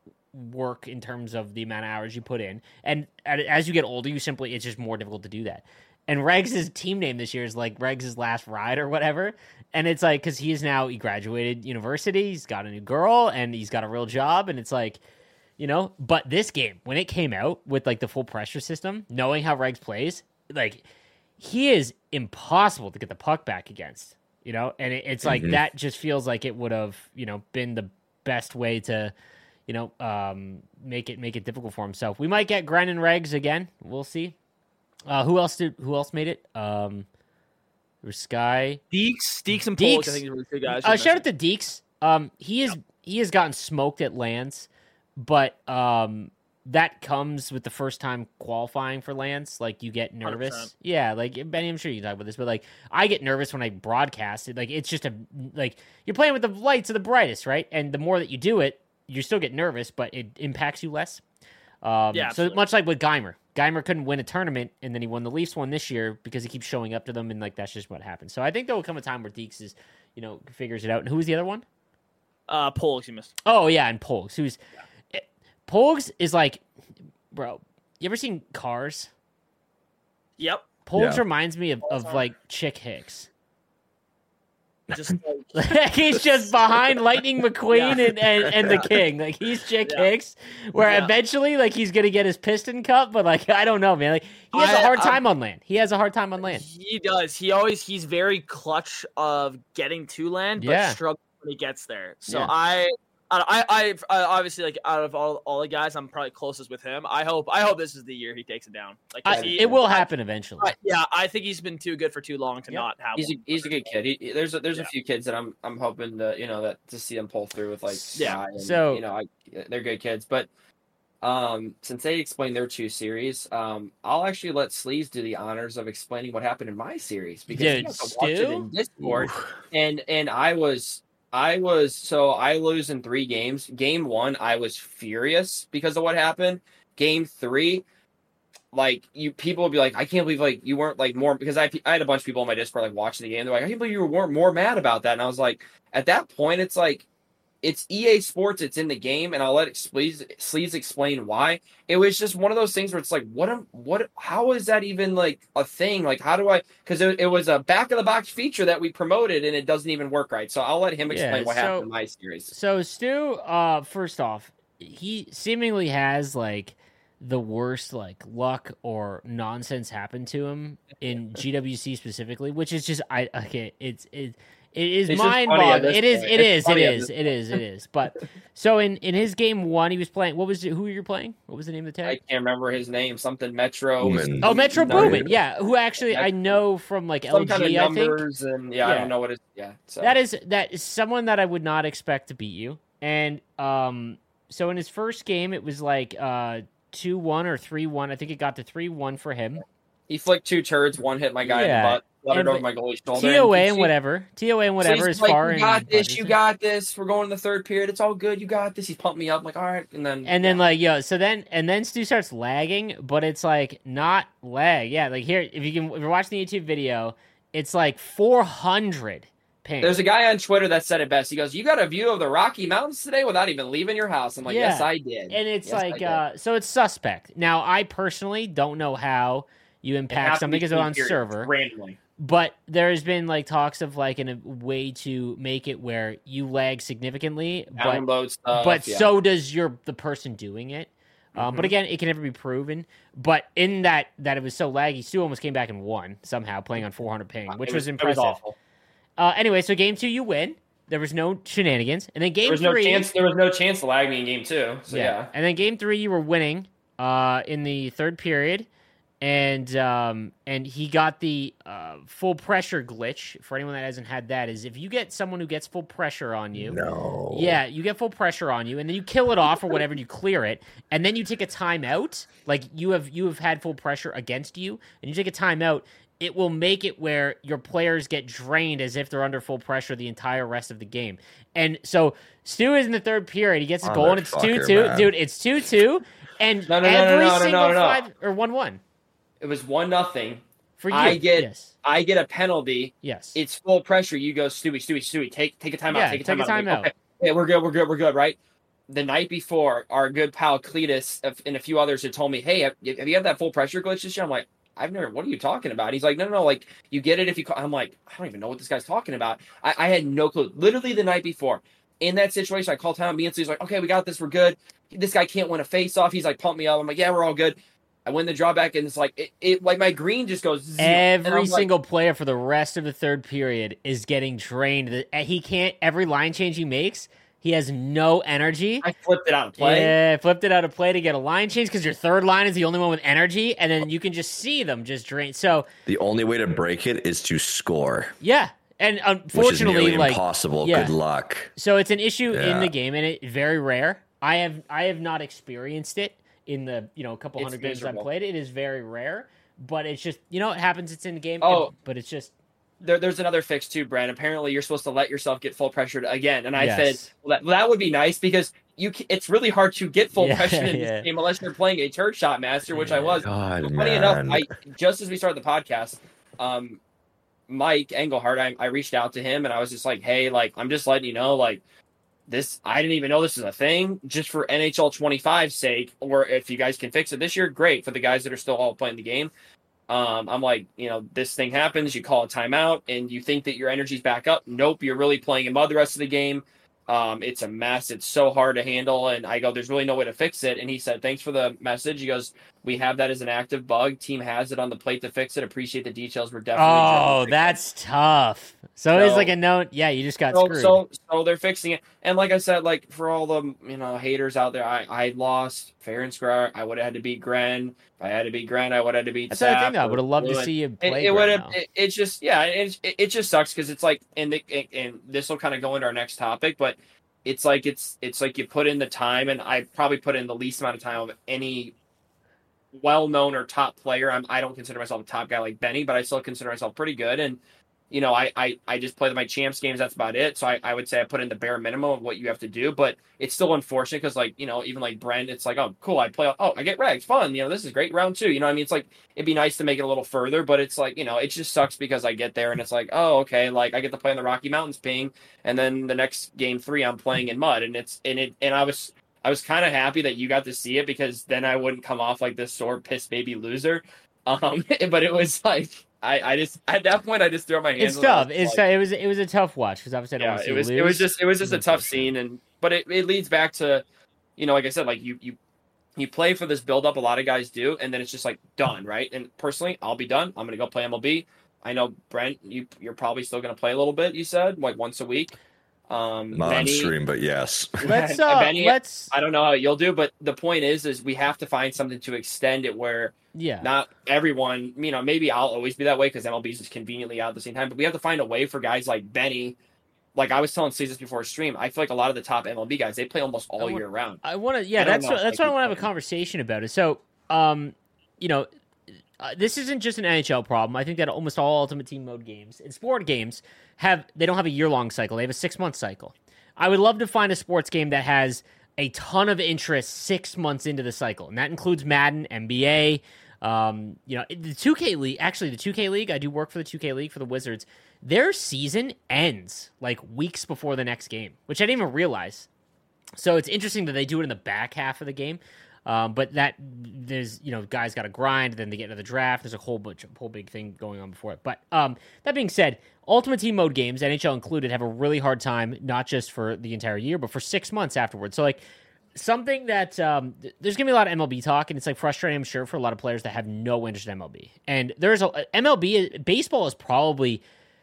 outwork in terms of the amount of hours you put in. And as you get older, you simply it's just more difficult to do that. And Regs' team name this year is like Regs' last ride or whatever. And it's like because he is now he graduated university, he's got a new girl, and he's got a real job, and it's like. You know, but this game, when it came out with like the full pressure system, knowing how Regs plays, like he is impossible to get the puck back against, you know, and it, it's like Mhm. that just feels like it would have, you know, been the best way to, you know, um, make it make it difficult for himself. We might get Gren and Regs again. We'll see. Uh, who else did? Who else made it? Um, there was Sky. Deeks, Deeks, and Deeks. Polk. I think are really two guys. Uh, shout out to Deeks. Um, he is he has gotten smoked at lands. But um, that comes with the first time qualifying for lands. Like you get nervous. one hundred percent. Yeah, like Benny, I'm sure you can talk about this, but like I get nervous when I broadcast it. Like it's just a like you're playing with the lights of the brightest, right? And the more that you do it, you still get nervous, but it impacts you less. Um, Yeah, so absolutely. much like with Geimer. Geimer couldn't win a tournament, and then he won the Leafs one this year because he keeps showing up to them, and like that's just what happens. So I think there will come a time where Deeks is, you know, figures it out. And who was the other one? Uh, Polk, you missed. Oh yeah, and Pogs, who's it, Pogs is like, bro. You ever seen Cars? Yep. Pogs Yeah. reminds me of, of like Chick Hicks. Just like, He's just behind Lightning McQueen Yeah. and, and, and the King. Like he's Chick Yeah. Hicks, where Yeah. eventually like he's gonna get his piston cup, but like I don't know, man. Like he has a I- hard I- time on land. He has a hard time on land. he does. He always he's very clutch of getting to land, but Yeah. struggles when he gets there. So Yeah. I, I, I, I obviously like out of all, all the guys, I'm probably closest with him. I hope I hope this is the year he takes it down. Like 'cause I, he, it will I- happen eventually. I- yeah, I think he's been too good for too long to Yeah. not have. He's a, one. he's a good kid. He, there's a, there's Yeah. a few kids that I'm I'm hoping to you know that to see them pull through with like Yeah. Sky and, So- you know I, they're good kids. But um, since they explained their two series, um, I'll actually let Sleeves do the honors of explaining what happened in my series because he Dude, got to watch it Stu? in Discord, and and I was I was so I lose in three games. Game one, I was furious because of what happened. Game three. Like you, people would be like, I can't believe like you weren't like more because I I had a bunch of people in my Discord like watching the game. They're like, I can't believe you weren't more mad about that. And I was like, at that point, it's like, it's E A Sports, it's in the game, and I'll let Sleeves Sleeves explain why. It was just one of those things where it's like, what am what? How is that even like a thing? Like, how do I? Because it, it was a back of the box feature that we promoted, and it doesn't even work right. So I'll let him explain Yeah, what so- happened in my series. So Stu, uh, first off, he seemingly has like the worst like luck or nonsense happen to him in G W C specifically, which is just I okay, it's it it is It's just mind funny at boggling. this It is point. it It's is it funny at is this it is it is. But so in in his game one, he was playing. What was it, who you were playing? What was the name of the I tag? can't remember his name. Something Metro. Boomin. Oh, Metro No, Boomin. Yeah, who actually I know from like Some L G. kind of I think numbers and yeah, I Yeah. don't know what it. Yeah. So that is that is someone that I would not expect to beat you. And um, so in his first game, it was like uh two one or three one. I think it got to three one for him. he flicked two turds. One hit my guy Yeah. in the butt. fluttered and- over my goalie's shoulder. T O A and and she- whatever. T O A and so whatever he's is like, far. You and got this. You Hutchinson. got this. We're going to the third period. It's all good. You got this. He's pumped me up. I'm like, all right. And then And then yeah. like yo, so then and then Stu starts lagging, but it's like not lag. Yeah, like here if you can if you're watching the YouTube video, it's like four hundred ping. There's a guy on Twitter that said it best. He goes, "You got a view of the Rocky Mountains today without even leaving your house." I'm like, Yeah. "Yes, I did." and it's Yes, I like did. uh so it's suspect. Now I personally don't know how you It impact has to something be because it's on period, server. randomly. But there's been like talks of like in a way to make it where you lag significantly, but Download stuff. but yeah. so does your the person doing it. Um, But Mhm. again, it can never be proven. But in that that it was so laggy, Stu almost came back and won somehow, playing on four hundred ping, which It was, it impressive. awful. uh, anyway, so game two you win. There was no shenanigans, and then game There was no three, chance. There was no chance to lag me in game two. So yeah. and then game three you were winning uh, in the third period, and um, and he got the uh, full pressure glitch. For anyone that hasn't had that, is if you get someone who gets full pressure on you. No. Yeah, you get full pressure on you, and then you kill it off or whatever, and you clear it, and then you take a timeout. Like you have you have had full pressure against you, and you take a timeout. It will make it where your players get drained as if they're under full pressure the entire rest of the game. And so Stu is in the third period. He gets a goal, and it's two Motherfucker, two. man. Dude, it's two two, and No, no, no, no, every no, no, single no, no. five or one one It was one nothing. for you. I get- yes, I get a penalty. yes. It's full pressure. You go, Stewie, Stewie, Stewie. Take take a timeout. Yeah, take a take a timeout. I'm like, timeout. okay, yeah, we're good. We're good. We're good. Right. The night before, our good pal Cletus and a few others had told me, "Hey, have have you had that full pressure glitch this year?" I'm like, I've never. What are you talking about? He's like, no, no, no. Like you get it if you. Call. I'm like, I don't even know what this guy's talking about. I, I had no clue. Literally the night before, in that situation, I called Tom. Me and Steve's like, okay, we got this. We're good. This guy can't win a face off. He's like, pump me up. I'm like, yeah, we're all good. I win the drawback, and it's like it, it like my green just goes. Zero. And I'm Every like, single player for the rest of the third period is getting drained. The- He can't. Every line change he makes, he has no energy. I flipped it out of play. Yeah, flipped it out of play to get a line change because your third line is the only one with energy, and then you can just see them just drain. So The only way to break it is to score, yeah, and which is unfortunately, nearly like impossible. yeah. Good luck. so, it's an issue in Yeah. the game, and it very rare. I have I have not experienced it in the you know a couple It's hundred games I've miserable. played. It is very rare, but it's just you know it happens. It's in the game. Oh. but it's just There, there's another fix too, Brad. Apparently, you're supposed to let yourself get full pressured again. And I Yes. said, well, that, well, that would be nice because you. ca- It's really hard to get full Yeah, pressure in yeah. this game unless you're playing a church shot master, which I was. God, Funny man. enough, I just as we started the podcast, um, Mike Engelhardt, I, I reached out to him and I was just like, hey, like I'm just letting you know, like this, I didn't even know this is a thing. Just for N H L twenty-five's sake, or if you guys can fix it this year, great. For the guys that are still all playing the game, um, I'm like, you know, this thing happens, you call a timeout, and you think that your energy's back up. Nope, you're really playing in mud the rest of the game. Um, it's a mess. It's so hard to handle. And I go, there's really no way to fix it. And he said, thanks for the message. He goes, we have that as an active bug. Team has it on the plate to fix it. Appreciate the details. We're definitely. oh, trying to fix it." that's tough. So it's So- like a note. Yeah, you just got So, screwed. so, so they're fixing it. And like I said, like for all the you know haters out there, I, I lost fair and square. I would have had to beat Gren. If I had to beat Gren, I would have had to beat. That's the other Sap thing. Though. I or would have loved to Blue. see you It, play. it would right have. now. It, it's just yeah. It it, it just sucks because it's like and the, and, and this will kind of go into our next topic, but it's like it's it's like you put in the time, and I probably put in the least amount of time of any well-known or top player. I'm I don't consider myself a top guy like Benny, but I still consider myself pretty good. And you know, I, I, I just play my champs games. That's about it. So I, I would say I put in the bare minimum of what you have to do, but it's still unfortunate because like, you know, even like Brent, it's like, oh, cool. I play. Oh, I get rags. Fun. You know, this is great. Round two. You know what I mean? It's like, it'd be nice to make it a little further, but it's like, you know, it just sucks because I get there and it's like, oh, okay. Like I get to play in the Rocky Mountains ping. And then the next game three, I'm playing in mud. And it's, and it, and I was, I was kind of happy that you got to see it because then I wouldn't come off like this sore piss baby loser. Um, but it was like, I, I just at that point I just threw my hands. It's on it. I tough. was It's like, it was it was a tough watch because obviously I don't yeah. want to see It was you it was lose. just it was just a tough Unfortunately. scene, and but it, it leads back to, you know, like I said, like you you you play for this build up. A lot of guys do, and then it's just like done, right? And personally, I'll be done. I'm gonna go play M L B. I know Brent, you you're probably still gonna play a little bit. You said like once a week. Um, Not on Benny- stream, but yes. Let's and uh, Benny- let's I don't know how you'll do, but the point is, is we have to find something to extend it where yeah. not everyone, you know, maybe I'll always be that way because M L B is just conveniently out at the same time, but we have to find a way for guys like Benny. Like I was telling Steve this before stream, I feel like a lot of the top M L B guys, they play almost all I want- year round. I want to. Yeah, I don't that's know what, if that's I what I can want to have a tell you. conversation about. It. So, um, you know, uh, this isn't just an N H L problem. I think that almost all Ultimate Team mode games and sport games have they don't have a year long cycle. They have a six month cycle. I would love to find a sports game that has a ton of interest six months into the cycle, and that includes Madden, N B A. Um, you know, the two K League. Actually, the two K League. I do work for the two K League for the Wizards. Their season ends like weeks before the next game, which I didn't even realize. So it's interesting that they do it in the back half of the game. Um, but that there's, you know, guys got to grind, then they get into the draft. There's a whole bunch, a whole big thing going on before it. But um, that being said, Ultimate Team mode games, N H L included, have a really hard time, not just for the entire year, but for six months afterwards. So, like, something that um, th- there's going to be a lot of M L B talk, and it's, like, frustrating, I'm sure, for a lot of players that have no interest in M L B. And there's a M L B, baseball is probably,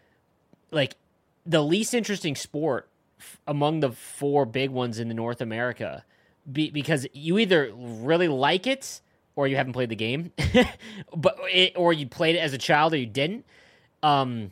like, the least interesting sport f- among the four big ones in the North America. Be, because you either really like it or you haven't played the game, but it, or you played it as a child or you didn't. Um,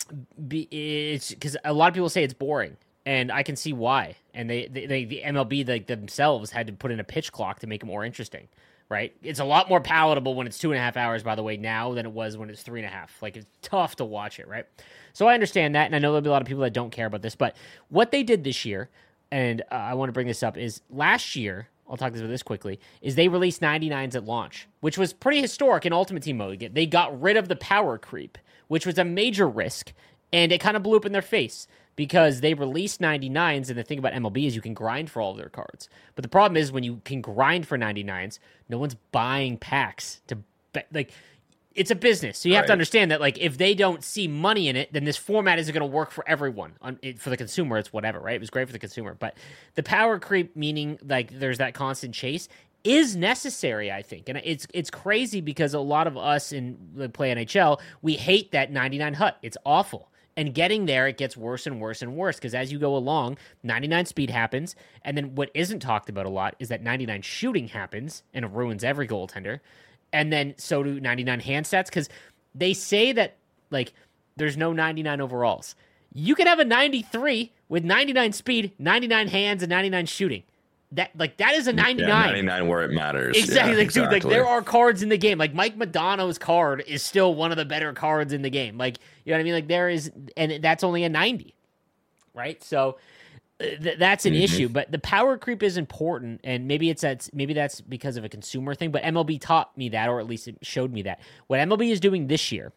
be, it's because a lot of people say it's boring, and I can see why. And they, they, they the M L B like themselves had to put in a pitch clock to make it more interesting, right? It's a lot more palatable when it's two and a half hours, by the way, now than it was when it's three and a half. Like, it's tough to watch it, right? So I understand that, and I know there'll be a lot of people that don't care about this, but what they did this year. And uh, I want to bring this up, is last year, I'll talk about this quickly, is they released ninety-nines at launch, which was pretty historic in Ultimate Team mode. They got rid of the power creep, which was a major risk, and it kind of blew up in their face because they released ninety-nines, and the thing about M L B is you can grind for all of their cards. But the problem is when you can grind for ninety-nines, no one's buying packs to be- like. It's a business, so you have right. to understand that, like, if they don't see money in it, then this format isn't going to work for everyone. On, it, for the consumer, it's whatever, right? It was great for the consumer, but the power creep, meaning like there's that constant chase, is necessary, I think, and it's it's crazy because a lot of us in like, play N H L, we hate that ninety-nine H U T. It's awful, and getting there, it gets worse and worse and worse because as you go along, ninety-nine speed happens, and then what isn't talked about a lot is that ninety-nine shooting happens and it ruins every goaltender. And then so do ninety-nine hand stats because they say that, like, there's no ninety-nine overalls. You can have a ninety-three with ninety-nine speed, ninety-nine hands, and ninety-nine shooting. That like that is a ninety-nine. Yeah, ninety-nine where it matters. Exactly. Yeah, like, exactly. Dude, like, there are cards in the game. Like, Mike Modano's card is still one of the better cards in the game. Like, you know what I mean? Like, there is, and that's only a ninety, right? So Th- that's an mm-hmm. issue, but the power creep is important, and maybe it's that maybe that's because of a consumer thing. But M L B taught me that, or at least it showed me that. What M L B is doing this year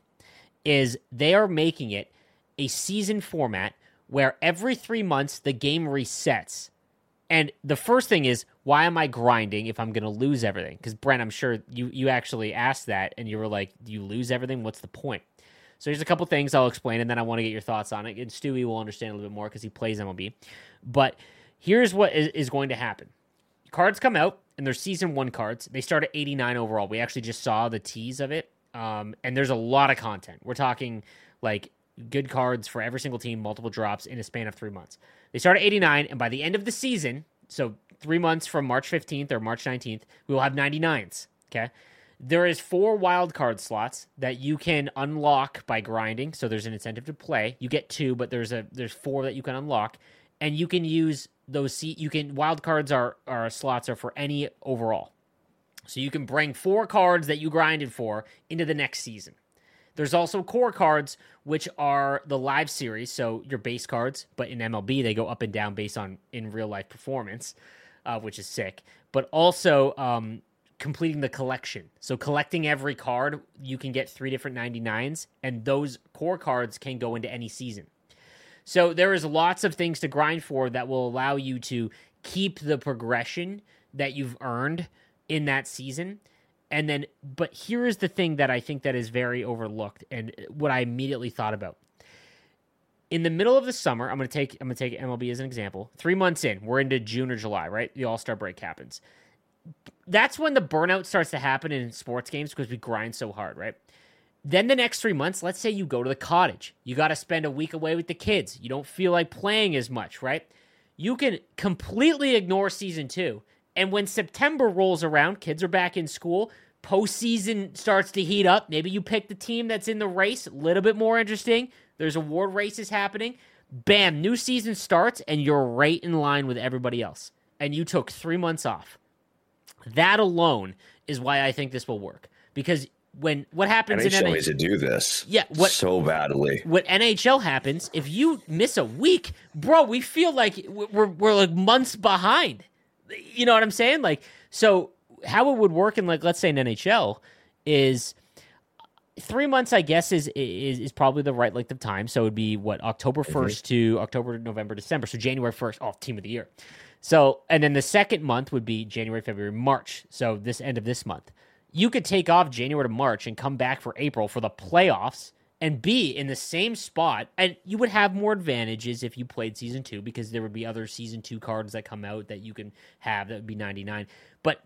is they are making it a season format where every three months the game resets. And the first thing is, why am I grinding if I'm going to lose everything? Because Brent, I'm sure you you actually asked that, and you were like, "Do you lose everything? What's the point?" So here's a couple things I'll explain, and then I want to get your thoughts on it. And Stewie will understand a little bit more because he plays M L B. But here's what is, is going to happen. Cards come out, and they're Season one cards. They start at eighty-nine overall. We actually just saw the tease of it, um, and there's a lot of content. We're talking, like, good cards for every single team, multiple drops in a span of three months. They start at eighty-nine, and by the end of the season, so three months from March fifteenth or March nineteenth, we will have ninety-nines, okay? There is four wild card slots that you can unlock by grinding, so there's an incentive to play. You get two, but there's a there's four that you can unlock, and you can use those. You can wild cards are are slots are for any overall, so you can bring four cards that you grinded for into the next season. There's also core cards, which are the live series, so your base cards, but in M L B they go up and down based on in real life performance, uh, which is sick. But also. Um, completing the collection. So collecting every card, you can get three different ninety-nines, and those core cards can go into any season. So there is lots of things to grind for that will allow you to keep the progression that you've earned in that season. And then, but here is the thing that I think that is very overlooked and what I immediately thought about. In the middle of the summer, I'm going to take I'm going to take M L B as an example. Three months in, we're into June or July, right? The All-Star break happens. That's when the burnout starts to happen in sports games because we grind so hard, right? Then the next three months, let's say you go to the cottage. You got to spend a week away with the kids. You don't feel like playing as much, right? You can completely ignore season two. And when September rolls around, kids are back in school, postseason starts to heat up. Maybe you pick the team that's in the race, a little bit more interesting. There's award races happening. Bam, new season starts, and you're right in line with everybody else. And you took three months off. That alone is why I think this will work. Because when what happens N H L in N H L needs to do this. Yeah, what so badly. What N H L happens if you miss a week, bro? We feel like we're we're like months behind. You know what I'm saying? Like, so how it would work in, like, let's say in N H L is three months. I guess is is is probably the right length of time. So it would be what, October first mm-hmm. to October, November, December. So January first, oh, team of the year. So and then the second month would be January, February, March. So this end of this month. You could take off January to March and come back for April for the playoffs and be in the same spot. And you would have more advantages if you played season two, because there would be other season two cards that come out that you can have that would be ninety-nine. But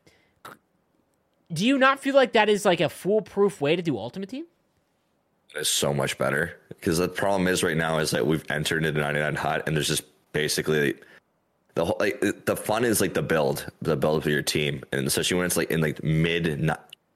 do you not feel like that is like a foolproof way to do Ultimate Team? It's so much better, because the problem is right now is that we've entered into ninety-nine hot, and there's just basically the whole, like, the fun is like the build, the build of your team, and especially when it's like in like mid.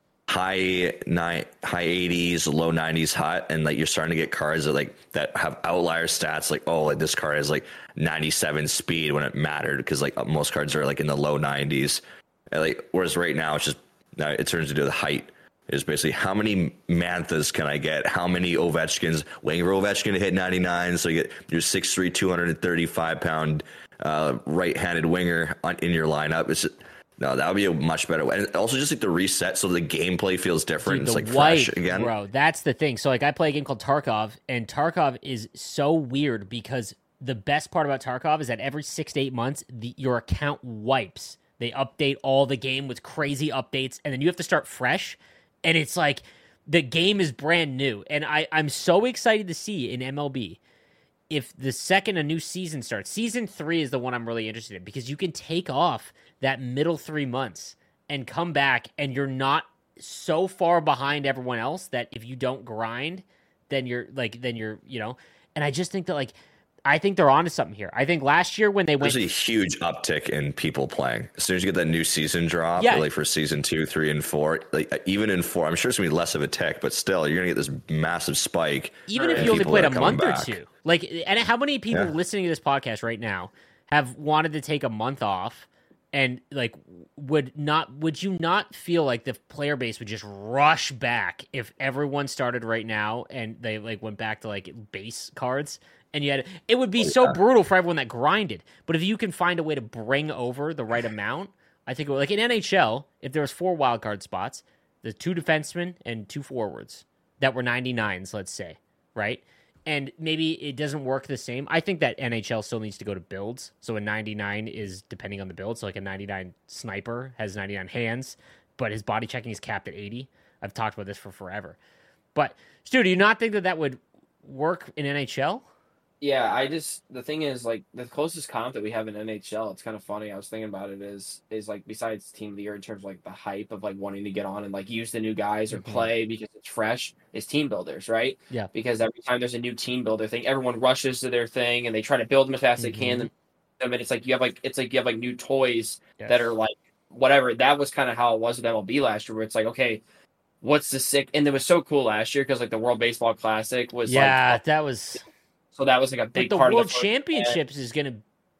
high nine, high eighties, low nineties hot, and like you're starting to get cards that like that have outlier stats, like, oh, like this card has like ninety-seven speed when it mattered, because like most cards are like in the low nineties, and like whereas right now it's just now it turns into the height. Is basically how many Manthas can I get? How many Ovechkins? Waiting for Ovechkin to hit ninety-nine, so you get your six three, two hundred thirty-five pound uh, right-handed winger on, in your lineup. It's just, no, that would be a much better way. And also just like the reset, so the gameplay feels different. Dude, it's like white, fresh again. Bro, that's the thing. So like I play a game called Tarkov, and Tarkov is so weird because the best part about Tarkov is that every six to eight months, the, your account wipes. They update all the game with crazy updates, and then you have to start fresh. And it's like the game is brand new. And I, I'm so excited to see in M L B if the second a new season starts. Season three is the one I'm really interested in, because you can take off that middle three months and come back, and you're not so far behind everyone else that if you don't grind, then you're like, then you're, you know, and I just think that like, I think they're onto something here. I think last year when they went, there's a huge uptick in people playing as soon as you get that new season drop, yeah. like for season two, three, and four. Like even in four, I'm sure it's gonna be less of a tick, but still, you're gonna get this massive spike. Even if you only played a month or two, like, and how many people yeah. listening to this podcast right now have wanted to take a month off? And like, would not would you not feel like the player base would just rush back if everyone started right now and they like went back to like base cards? And you had, it would be oh, so yeah. brutal for everyone that grinded. But if you can find a way to bring over the right amount, I think it would, like in N H L, if there was four wildcard spots, the two defensemen and two forwards that were ninety-nines, let's say, right? And maybe it doesn't work the same. I think that N H L still needs to go to builds. So a ninety-nine is depending on the build. So like a ninety-nine sniper has ninety-nine hands, but his body checking is capped at eighty. I've talked about this for forever. But Stu, do you not think that that would work in N H L? Yeah, I just, the thing is, like, the closest comp that we have in N H L, it's kind of funny, I was thinking about it, is, is like, besides Team of the Year in terms of, like, the hype of, like, wanting to get on and, like, use the new guys or mm-hmm. play because it's fresh, is team builders, right? Yeah. Because every time there's a new team builder thing, everyone rushes to their thing, and they try to build them as fast as mm-hmm. they can, and I mean, it's like, you have, like, it's like you have, like, new toys yes. that are, like, whatever. That was kind of how it was with M L B last year, where it's like, okay, what's the sick, and it was so cool last year, because, like, the World Baseball Classic was, yeah, like, that was... So that was like a big but the part World of the Championships is going to,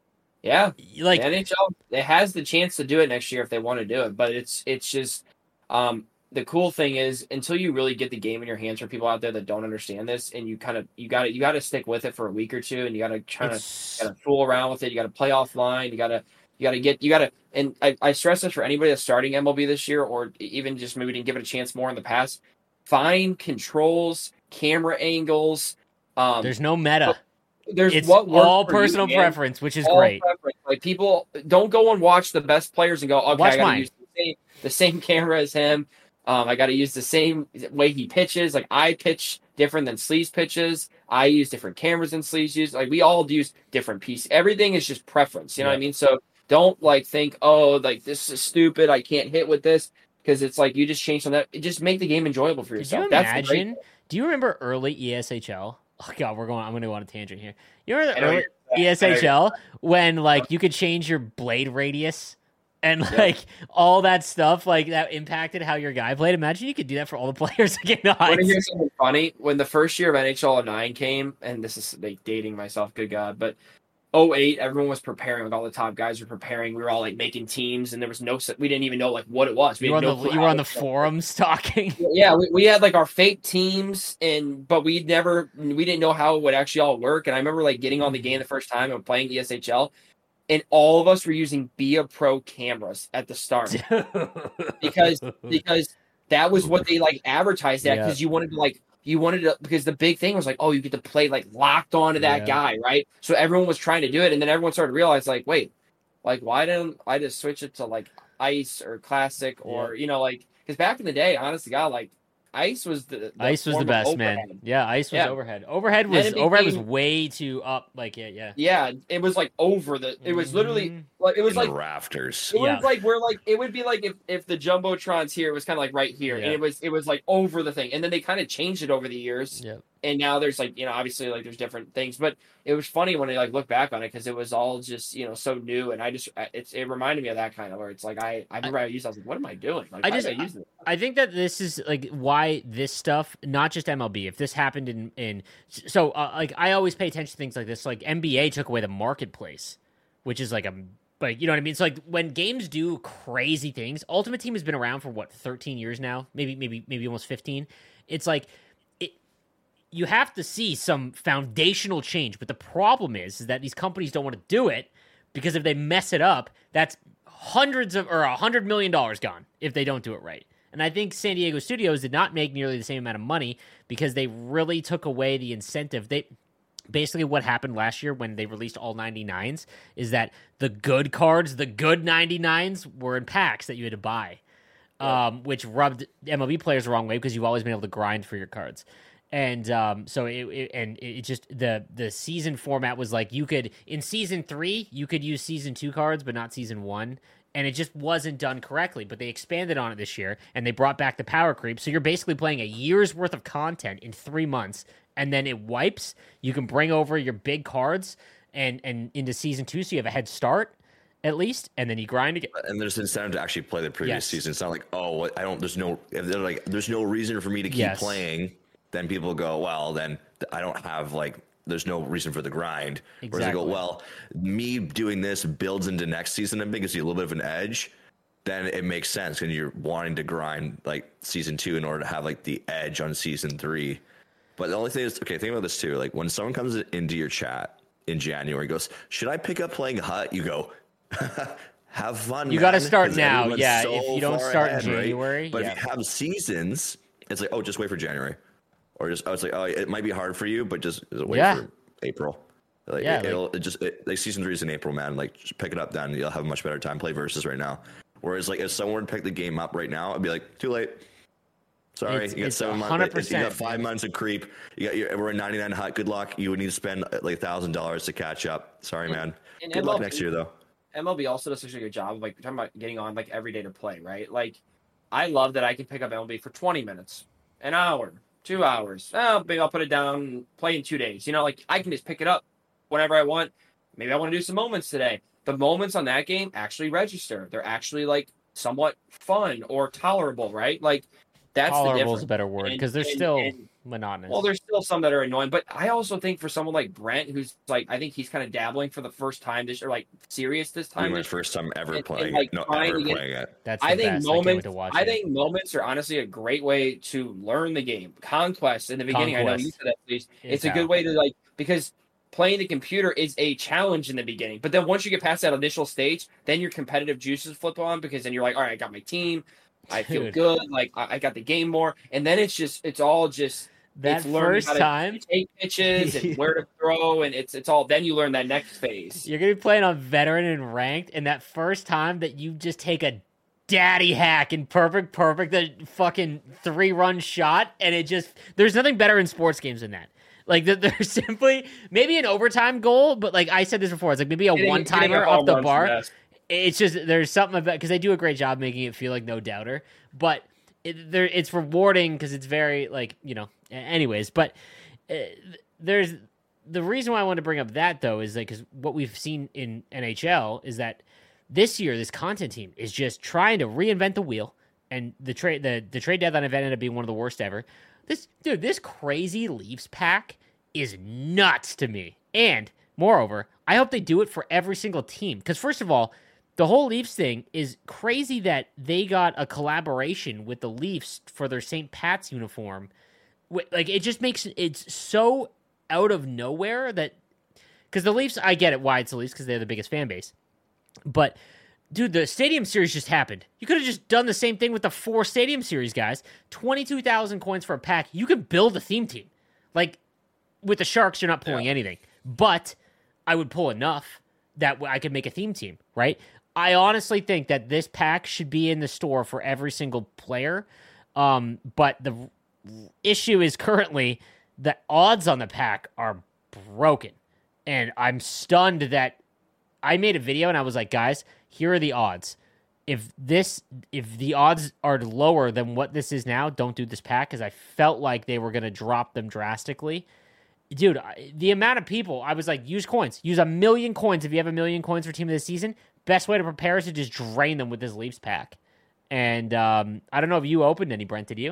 yeah, like the N H L. It has the chance to do it next year if they want to do it, but it's it's just um, the cool thing is until you really get the game in your hands for people out there that don't understand this, and you kind of you got to you got to stick with it for a week or two, and you got to try to got to fool around with it. You got to play offline. You got to you got to get you got to. And I, I stress this for anybody that's starting M L B this year, or even just maybe didn't give it a chance more in the past. Find controls, camera angles. Um, There's no meta. There's it's what all personal you, preference, which is all great. Preference. Like people don't go and watch the best players and go, okay, watch I got mine. to use the same, the same camera as him. Um, I got to use the same way he pitches. Like I pitch different than Sleeves pitches. I use different cameras than Sleeves use. Like we all use different pieces. Everything is just preference. You know yeah. what I mean? So don't like think, oh, like this is stupid. I can't hit with this, because it's like you just change on that. Just make the game enjoyable for yourself. Could you imagine? Do you remember early E S H L? Oh God, we're going. I'm going to go on a tangent here. You remember the early E S H L when like you could change your blade radius and like yeah. all that stuff like that impacted how your guy played? Imagine you could do that for all the players again. Want to hear something funny? When the first year of N H L nine came, and this is like dating myself, good God, but oh eight, everyone was preparing. Like all the top guys were preparing. We were all like making teams, and there was no. We didn't even know like what it was. We You were had on no the clue you were how on the it- forums talking. Yeah, we, we had like our fake teams, and but we never we didn't know how it would actually all work. And I remember like getting on the game the first time and playing E S H L, and all of us were using Be a Pro cameras at the start because because that was what they like advertised at, Yeah. because you wanted to like you wanted to, because the big thing was like, oh, you get to play like locked onto that Yeah. guy, right? So everyone was trying to do it, and then everyone started to realize like, wait, like why don't I just switch it to like ice or classic or you know like, because back in the day, honest to God, like ice was the, the Ice was the form of best, overhead. man. Yeah, ice was Yeah. overhead. Overhead And was then it overhead was became- way too up. Like yeah, yeah. Yeah, it was like over the. It was literally Mhm. like it was in like the rafters. it was Yeah. like we're like it would be like if if the jumbotron's here, it was kind of like right here, Yeah. and it was it was like over the thing, and then they kind of changed it over the years, Yeah. and now there's like you know obviously like there's different things, but it was funny when I like look back on it because it was all just you know so new, and I just it's it reminded me of that kind of where it's like I I remember I, used I was like what am I doing? Like I why just- did I use it? I think that this is like why this stuff, not just M L B. If this happened in in so uh, like I always pay attention to things like this. Like N B A took away the marketplace, which is like a like you know what I mean. It's like when games do crazy things. Ultimate Team has been around for what thirteen years now, maybe maybe maybe almost fifteen. It's like it. You have to see some foundational change, but the problem is, is that these companies don't want to do it because if they mess it up, that's hundreds of or a hundred million dollars gone if they don't do it right. And I think San Diego Studios did not make nearly the same amount of money because they really took away the incentive. They basically what happened last year when they released all ninety-nines is that the good cards, the good ninety-nines were in packs that you had to buy, um, which rubbed M L B players the wrong way because you've always been able to grind for your cards. And um, so it, it and it just the the season format was like you could in season three you could use season two cards but not season one, and it just wasn't done correctly. But they expanded on it this year and they brought back the power creep. So you're basically playing a year's worth of content in three months, and then it wipes. You can bring over your big cards and and into season two, so you have a head start at least, and then you grind again. And there's incentive to actually play the previous Yes. season. It's not like, oh, I don't. There's no. If they're like, there's no reason for me to keep Yes. playing. Then people go, well, then I don't have like. There's no reason for the grind. Whereas I go, Exactly. well, me doing this builds into next season and gives you a little bit of an edge. Then it makes sense, and you're wanting to grind like season two in order to have like the edge on season three. But the only thing is, okay, think about this too. Like when someone comes into your chat in January, and goes, should I pick up playing Hut? You go. Have fun. You gotta man, start 'cause now, everyone's yeah, so if you don't far start in ahead, right? January, But yeah. if you have seasons, it's like, oh, just wait for January, or just I was like, oh, it might be hard for you, but just wait Yeah. for April. Like, Yeah, it, it'll it just it, like season three is in April, man. Like just pick it up then, you'll have a much better time. Play versus right now. Whereas like if someone picked the game up right now, I'd be like, too late. Sorry, It's- you got it's seven months. one hundred You got percent, five man. months of creep. You got your we're in ninety-nine hot. Good luck. You would need to spend uh, like thousand dollars to catch up. Sorry, man. and Good luck M L B next year though. M L B also does such a good job of like talking about getting on like every day to play, right? Like, I love that I can pick up M L B for twenty minutes, an hour, two hours. Oh, maybe I'll put it down, and play in two days. You know, like I can just pick it up whenever I want. Maybe I want to do some moments today. The moments on that game actually register. They're actually like somewhat fun or tolerable, right? Like that's the Tolerable is difference. a better word And- because they're and- still and- monotonous. Well, there's still some that are annoying, but I also think for someone like Brent, who's like, I think he's kind of dabbling for the first time this, or like serious this Probably time. my this first time ever and- and, playing like, it. No, trying ever to get- playing it. That's the I think best. I can't wait moments. to watch I it. think moments are honestly a great way to learn the game. Conquest in the beginning. I know you Conquest said that, please. is It's a how. good way to like because playing the computer is a challenge in the beginning, but then once you get past that initial stage, then your competitive juices flip on because then you're like, all right, I got my team. I feel Dude. good. Like I, I got the game more, and then it's just it's all just that it's learning first how to time take pitches and where to throw, and it's it's all. Then you learn that next phase. you're gonna be playing on veteran and ranked, and that first time that you just take a daddy hack in perfect, perfect, the fucking three run shot, and it just there's nothing better in sports games than that. Like th- there's simply maybe an overtime goal, but like I said this before, it's like maybe a Getting- one getting a timer home off the run's bar. best. It's just there's something about because they do a great job making it feel like no doubter, but it, there it's rewarding because it's very like you know. a- Anyways, but uh, there's the reason why I wanted to bring up that though is like because what we've seen in N H L is that this year this content team is just trying to reinvent the wheel, and the trade the the trade deadline event ended up being one of the worst ever. This dude, this crazy Leafs pack is nuts to me, and moreover, I hope they do it for every single team. Because first of all, the whole Leafs thing is crazy that they got a collaboration with the Leafs for their Saint Pat's uniform. Like, it just makes it's so out of nowhere that because the Leafs, I get it why it's the Leafs because they're the biggest fan base. But dude, the Stadium Series just happened. You could have just done the same thing with the four Stadium Series guys. twenty-two thousand coins for a pack. You could build a theme team. Like, with the Sharks, you're not pulling yeah. anything. But I would pull enough that I could make a theme team, right? I honestly think that this pack should be in the store for every single player. Um, but the issue is currently the odds on the pack are broken. And I'm stunned that I made a video and I was like, guys, here are the odds. If this, if the odds are lower than what this is now, don't do this pack because I felt like they were going to drop them drastically. Dude, the amount of people, I was like, use coins. Use a million coins if you have a million coins for team of the season. Best way to prepare is to just drain them with this Leafs pack. And um, I don't know if you opened any, Brent, did you?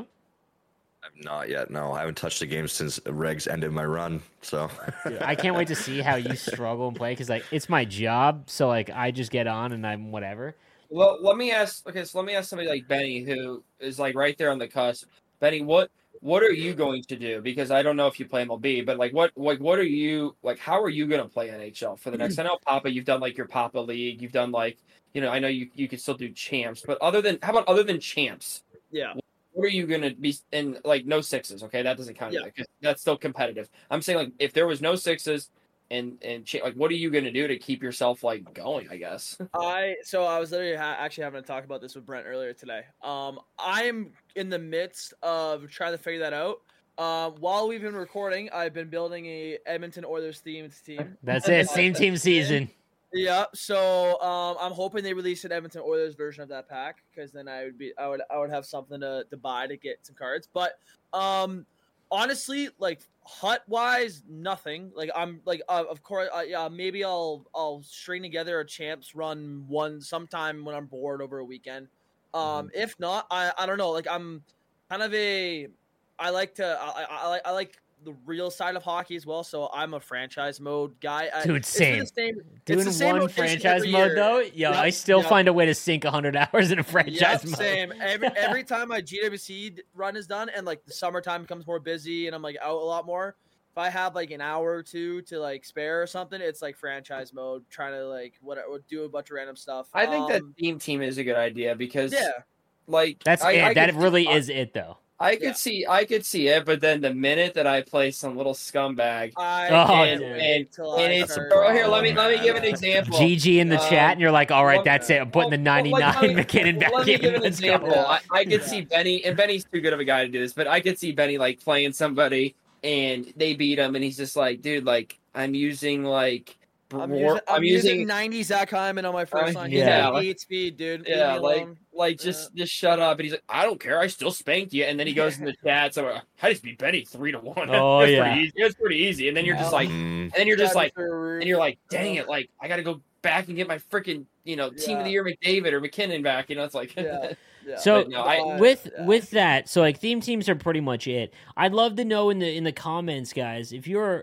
I've not yet, no. I haven't touched the game since Regs ended my run, so. Dude, I can't wait to see how you struggle and play because, like, it's my job, so, like, I just get on and I'm whatever. Well, let me ask, okay, so let me ask somebody like Benny who is, like, right there on the cusp. Benny, what what are you going to do? Because I don't know if you play M L B, but, like, what like what are you, like, how are you going to play N H L for the next, I know Papa, you've done, like, your Papa League, you've done, like, you know, I know you, you can still do champs, but other than, how about other than champs? Yeah. What are you going to be in, like, no sixes, okay? That doesn't count. Yeah. That's still competitive. I'm saying, like, if there was no sixes and, and like, what are you going to do to keep yourself, like, going, I guess? I, so I was literally ha- actually having to talk about this with Brent earlier today. Um, I'm in the midst of trying to figure that out. Um, while we've been recording, I've been building a Edmonton Oilers themed team. That's it. Same team season. Yeah, so um, I'm hoping they release an Edmonton Oilers version of that pack because then I would be I would I would have something to, to buy to get some cards. But um, honestly, like hut wise, nothing. Like I'm like uh, of course uh, yeah maybe I'll I'll string together a champs run one sometime when I'm bored over a weekend. Um, mm-hmm. If not, I I don't know. Like I'm kind of a I like to I I, I like. the real side of hockey as well, so I'm a franchise mode guy. Dude, same. It's the same. Doing it's the same one franchise mode though, yo, yep, I still yep. find a way to sink one hundred hours in a franchise yep, mode. Same. Every every time my G W C run is done, and like the summertime becomes more busy, and I'm like out a lot more. If I have like an hour or two to like spare or something, it's like franchise mode, trying to like whatever, do a bunch of random stuff. I think um, that theme team is a good idea because yeah, like that's I, it. I that could, really I, is it though. I could yeah. see, I could see it, but then the minute that I play some little scumbag, I oh, and, and, and it's start, oh, here. Let me let me give an example. G G in the um, chat, and you're like, all right, well, that's it. I'm putting well, the ninety-nine well, me, McKinnon back let in. Me give an Let's example. go. I, I could yeah. see Benny, and Benny's too good of a guy to do this, but I could see Benny like playing somebody, and they beat him, and he's just like, dude, like I'm using like. I'm, war, using, I'm, I'm using, using ninety Zach Hyman on my first uh, line. yeah, Yeah, like, eight speed, dude. Yeah, like, alone. like just, yeah. just shut up. And he's like, I don't care. I still spanked you. And then he goes in the chat. So like, I just beat Benny three to one. Oh It's yeah, pretty easy. It's pretty easy. And then you're just like, Mm. and then you're just like, and and you're like, dang it, like I got to go back and get my freaking, you know, team Yeah. of the year McDavid or McKinnon back. You know, it's like, Yeah. Yeah. So But no, I- with yeah. with that, so like theme teams are pretty much it. I'd love to know in the in the comments, guys, if you're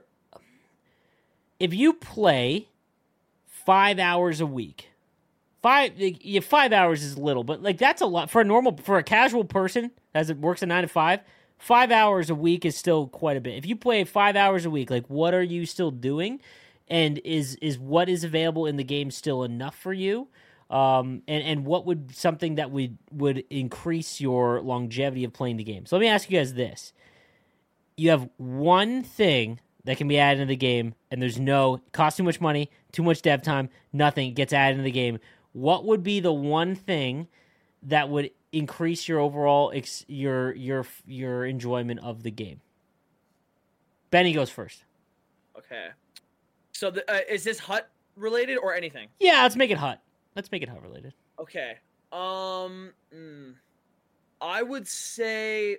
if you play five hours a week. Five yeah, five hours is little, but like that's a lot for a normal for a casual person as it works a nine to five. Five hours a week is still quite a bit. If you play five hours a week, like what are you still doing? And is is what is available in the game still enough for you? Um, and, and what would something that would, would increase your longevity of playing the game? So let me ask you guys this. You have one thing that can be added into the game, and there's no, cost too much money, too much dev time, nothing gets added into the game. What would be the one thing that would increase your overall, ex, your, your, your enjoyment of the game? Benny goes first. Okay. So the, uh, is this hut related or anything? Yeah, let's make it hut. Let's make it hut related. Okay. Um, mm, I would say,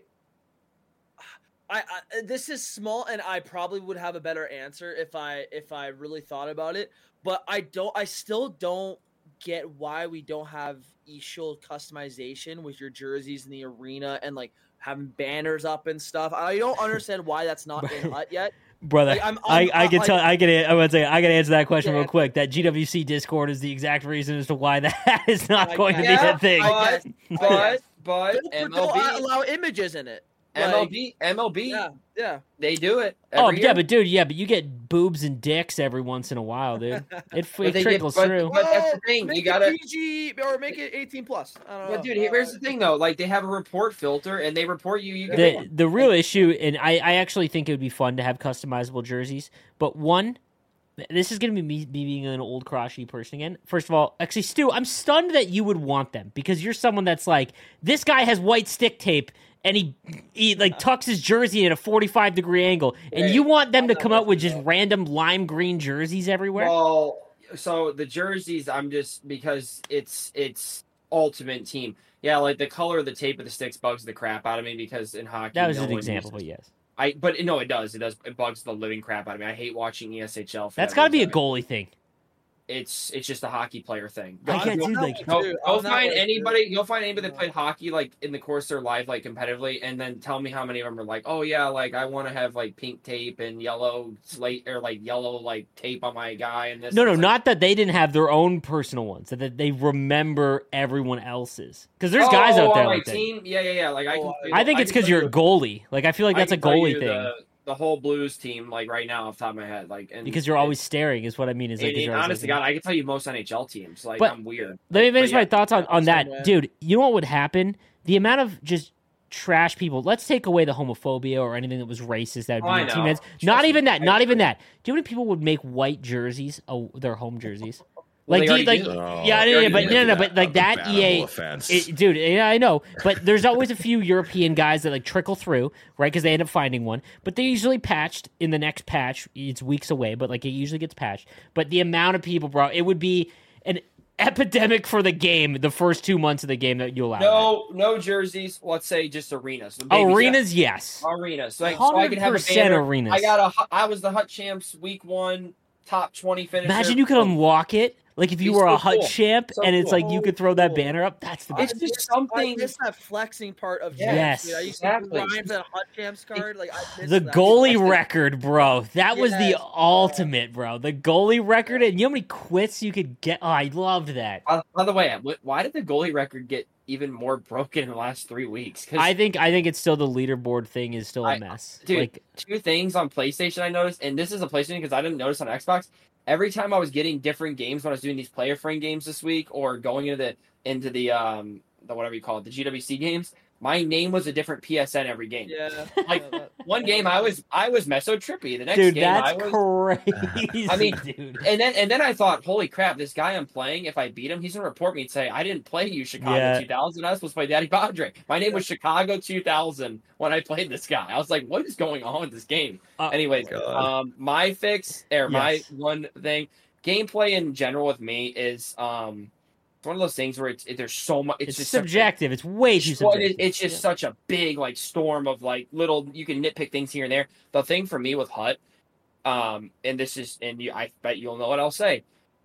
I, I this is small, and I probably would have a better answer if I if I really thought about it. But I don't. I still don't get why we don't have eShield customization with your jerseys in the arena and like having banners up and stuff. I don't understand why that's not in hut yet. Brother, Like, I'm- I, I'm- I can like- tell. I can. I'm gonna say I can answer that question Yeah. real quick. That G W C Discord is the exact reason as to why that is not I going to guess. be a thing. I guess. But but Don't, M don't L B allow images in it. M Like, L B M L B Yeah, yeah. they do it. Oh every yeah, year. but dude, yeah, but you get boobs and dicks every once in a while, dude. It, But it they get- trickles but- through. but that's the Well, thing, Make you gotta- it P G or make it eighteen plus. I don't know. But dude, here's the thing though. Like they have a report filter, and they report you. You get the the real issue, and I, I actually think it would be fun to have customizable jerseys. But one, this is going to be me, me being an old crotchety person again. First of all, actually, Stu, I'm stunned that you would want them because you're someone that's like, this guy has white stick tape and he he like tucks his jersey at a forty-five degree angle, and Hey, you want them to I'm come not out with just listening. random lime green jerseys everywhere. Well, so the jerseys, I'm just because it's it's ultimate team. Yeah, like the color of the tape of the sticks bugs the crap out of me because in hockey that was no an one example, uses- but yes, I but no, it does. It does. It bugs the living crap out of me. I hate watching E S H L. For that's that got to be a reason. goalie thing. It's it's just a hockey player thing. I Go- can't go- do like Go, Dude, go I'm not find like- anybody. Go find anybody that played hockey like in the course of their life, like competitively, and then tell me how many of them are like, oh yeah, like I want to have like pink tape and yellow slate or like yellow like tape on my guy and this. No, no, It's like, not that they didn't have their own personal ones, that that they remember everyone else's. Because there's oh, guys out on there my like that. team. Yeah, yeah, yeah. Like I, Oh, can, I think it's can because tell you're a you- goalie. Like I feel like I that's a can tell goalie you thing. The, the whole Blues team, like right now, off the top of my head, like and Because you're always staring, is what I mean. Is like, And, 'cause and you're always honest to looking. God, I can tell you most N H L teams. Like But- I'm weird. Let me finish But yeah, my thoughts on, on that, same way. dude. You know what would happen? The amount of just trash people. Let's take away the homophobia or anything that was racist that would Oh, be I in know. teammates. Trust Not me, even that. I Not even agree. that. Do you know how many people would make white jerseys? Oh, their home jerseys. Well, Like, they do you- already like, do. Oh, yeah, they yeah, already but did no, no, that. but like That's a that E A, bannable offense. it, dude. Yeah, I know, but there's always a few European guys that like trickle through, right? Because they end up finding one, but they're usually patched in the next patch. It's weeks away, but like it usually gets patched. But the amount of people, bro, it would be an epidemic for the game. The first two months of the game that you allow. No, no jerseys. Let's say just arenas. that. Baby Arenas, yes. arenas. So, I- so I can have a one hundred percent banner. arenas. I got a. hu- I was the Hut Champs week one top twenty finisher. Imagine you could unlock it. Like if you It's were a so hut cool. champ, So and it's cool. like you could throw that Cool. banner up. That's the It's best. just I something. miss that flexing part of Yes. James. Dude, I used Exactly. to grind for that hot champs card. Like I miss The that. goalie That's- record, bro. That was the Yes. ultimate, bro. The goalie record, and you know how many quits you could get? Oh, I loved that. By, by the way, wh- why did the goalie record get even more broken in the last three weeks? 'Cause I think I think it's still the leaderboard thing is still a I- mess. dude, like two things on PlayStation I noticed, and this is a PlayStation because I didn't notice on Xbox. Every time I was getting different games when I was doing these player friend games this week, or going into the into the um the whatever you call it, the G W C games, my name was a different P S N every game. Yeah. Like, Yeah, that- One game I was I was Meso Trippy. The next dude, game that's I was crazy. I mean, dude. and then and then I thought, holy crap, this guy I'm playing, if I beat him, he's gonna report me and say, I didn't play you Chicago Yeah. two thousand. I was supposed to play Daddy Padre. My name was Chicago two thousand when I played this guy. I was like, what is going on with this game? Uh, Anyways, God. um, my fix or my Yes. one thing, gameplay in general with me is um, it's one of those things where it's it, there's so much. It's, it's just such a- subjective. It's way too well, subjective. it, it's just such a big like storm of like little. You can nitpick things here and there. The thing for me with Hut, um, and this is, and you, I bet you'll know what I'll say.